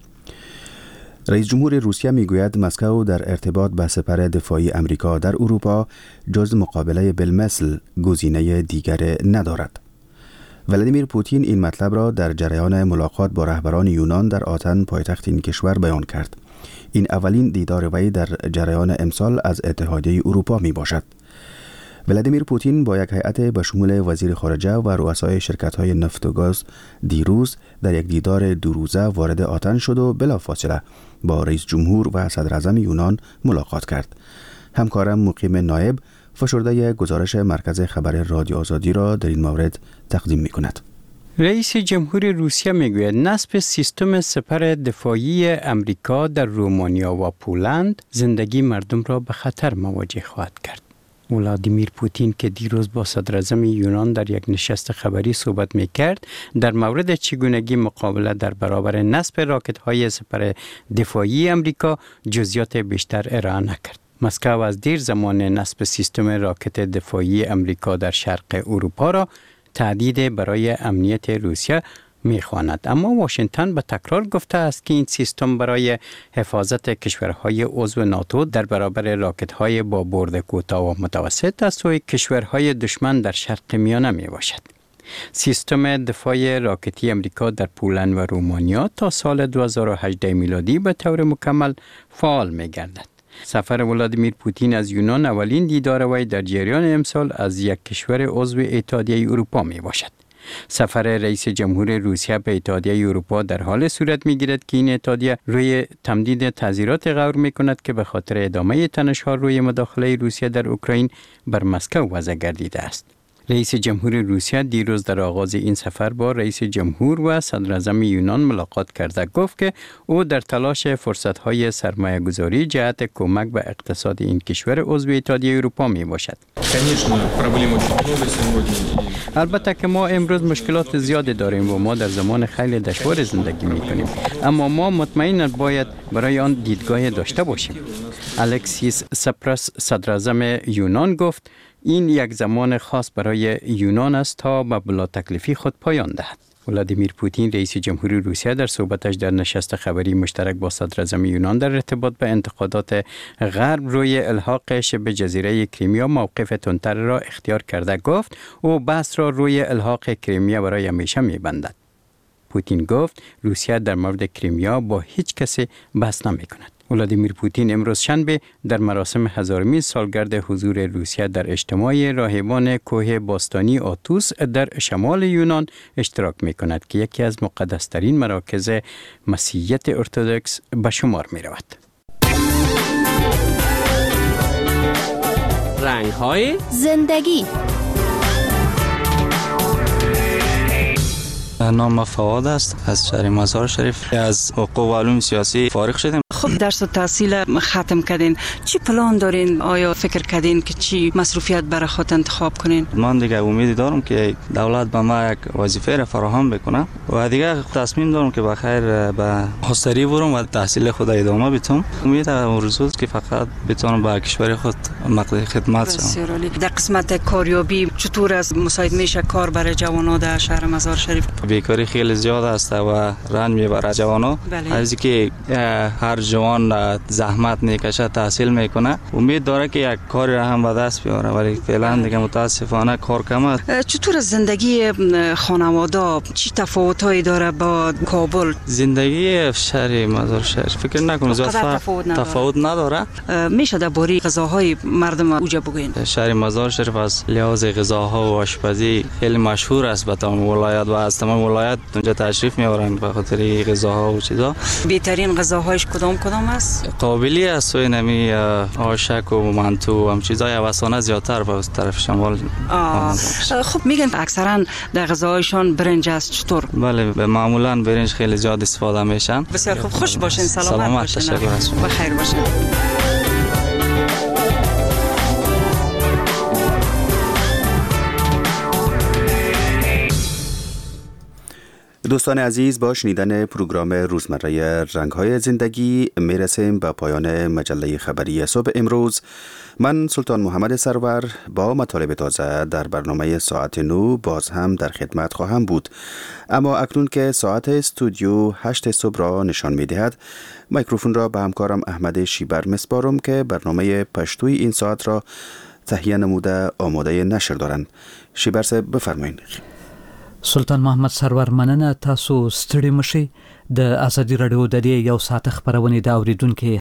رئیس جمهور روسیه میگوید مسکو در ارتباط به سپر دفاعی امریکا در اروپا جز مقابله بالمثل گزینه دیگر ندارد. ولادیمیر پوتین این مطلب را در جریان ملاقات با رهبران یونان در آتن پایتخت این کشور بیان کرد. این اولین دیدار وی در جریان امسال از اتحادیه اروپا می باشد. ولادیمیر پوتین با یک هیئت به شمول وزیر خارجه و رؤسای شرکت‌های نفت و گاز دیروز در یک دیدار دو روزه وارد آتن شد و بلافاصله با رئیس جمهور و صدر اعظم یونان ملاقات کرد. همکارم مقیم نایب فشرده گزارش مرکز خبر رادیو آزادی را در این مورد تقدیم می‌کند. رئیس جمهور روسیه میگوید نصب سیستم سپر دفاعی امریکا در رومانیا و پولند زندگی مردم را به خطر مواجه خواهد کرد. ولادیمیر پوتین که دیروز با صدر اعظم یونان در یک نشست خبری صحبت میکرد، در مورد چگونگی مقابله در برابر نصب راکت‌های سپر دفاعی امریکا جزئیات بیشتر ارائه نکرد. مسکو از دیر زمان نصب سیستم راکت دفاعی امریکا در شرق اروپا را تهدید برای امنیت روسیه می‌خواند، اما واشنگتن به تکرار گفته است که این سیستم برای حفاظت کشورهای عضو ناتو در برابر راکت‌های با برد کوتاه و متوسط از سوی کشورهای دشمن در شرق میانه میباشد. سیستم دفاع راکتی امریکا در پولند و رومانیا تا سال 2018 میلادی به طور مکمل فعال می‌گردد. سفر ولادیمیر پوتین از یونان اولین دیدار وی در جریان امسال از یک کشور عضو اتحادیه اروپا می باشد. سفر رئیس جمهور روسیه به اتحادیه اروپا در حال صورت می گیرد که این اتحادیه روی تمدید تعزیرات غور می کند که به خاطر ادامه تنش‌ها روی مداخله روسیه در اوکراین بر مسکو وضع گردیده است. رئیس جمهور روسیه دیروز در آغاز این سفر با رئیس جمهور و صدر اعظم یونان ملاقات کرده گفت که او در تلاش فرصت‌های سرمایه‌گذاری جهت کمک به اقتصاد این کشور عضو اتحادیه اروپا می باشد. البته که ما امروز مشکلات زیادی داریم و ما در زمان خیلی دشوار زندگی می کنیم، اما ما مطمئناً باید برای آن دیدگاه داشته باشیم. الکسیس سپراس صدر اعظم یونان گفت این یک زمان خاص برای یونان است تا به بلا تکلیفی خود پایان دهد. ولادیمیر پوتین رئیس جمهور روسیه در صحبتش در نشست خبری مشترک با صدر اعظم یونان در ارتباط به انتقادات غرب روی الحاق شبه جزیره کریمیا موقف تندتر را اختیار کرده گفت او بحث را روی الحاق کریمیا برای همیشه می‌بندد. پوتین گفت روسیه در مورد کریمیا با هیچ کسی بحث نمی‌کند. ولادیمیر پوتین امروز شنبه در مراسم 1000مین سالگرد حضور روسیه در اجتماع راهبان کوه باستانی آتوس در شمال یونان اشتراک می‌کند که یکی از مقدس‌ترین مراکز مسیحیت ارتدوکس به شمار می‌رود. رنگ‌های زندگی. نام فواد است، از شهر مزار شریف. از حقوق و علوم سیاسی فارغ شدیم. خب درس و تحصیل ختم کردین، چی پلان دارین؟ آیا فکر کردین که چی مصروفیت برای خود انتخاب کنین؟ من دیگه امیدی دارم که دولت به ما یک وظیفه را فراهم بکنه و دیگه تصمیم دارم که بخیر به هستری برم و تحصیل خود ادامه بدم. امید اون روز که فقط بتونم به کشور خود مقدار خدمت کنم. در قسمت کاریابی چطور از مساعد میشه کار برای جوانان در شهر مزار شریف؟ بیکاری خیلی زیاد است و رنج میبره جوانان. از اینکه هر جوان زحمت میکشه تحصیل میکنه، امید داره که یک کاری را هم به دست بیاره، ولی فعلا دیگه متاسفانه کار کم است. چطور از زندگی خانواده چی تفاوتایی داره با کابل؟ زندگی شهر مزار شریف فکر نکنم زیاد تفاوت نداره. میشه درباره غذاهای مردم اوجا بگوین؟ شهر مزار شریف از لحاظ غذا غذاها و آشپزی خیلی مشهور است به تمام ولایت و از تمام ولایت اونجا تشریف میارن به خاطر غذاها و چیزا. بهترین غذاهایش کدام است؟ قابلی است و نمی آشک و مانتو و هم چیزای اوسانه زیادتر به طرف شمال. خب میگن اکثرا در غذاهایشان برنج است، چطور؟ بله معمولا برنج خیلی زیاد استفاده میشن. بسیار خوب، خوش باشین، سلامت باشین، تشکر است. بخیر باشین. دوستان عزیز، با شنیدن پروگرام روزمره رنگ‌های زندگی میرسیم به پایان مجله خبری صبح امروز. من سلطان محمد سرور با مطالب تازه در برنامه ساعت 9 باز هم در خدمت خواهم بود. اما اکنون که ساعت استودیو 8 صبح را نشان می‌دهد، میکروفون را به همکارم احمد شیبر مسپارم که برنامه پشتوی این ساعت را تهیه نموده آماده نشر دارند. شیبر صاحب بفرمایید. سلطان محمد سرور، مننه. تاسو ستړي مشئ. د ازادي رادیو د دې یو ساعت خبرونه دا اوریدونکو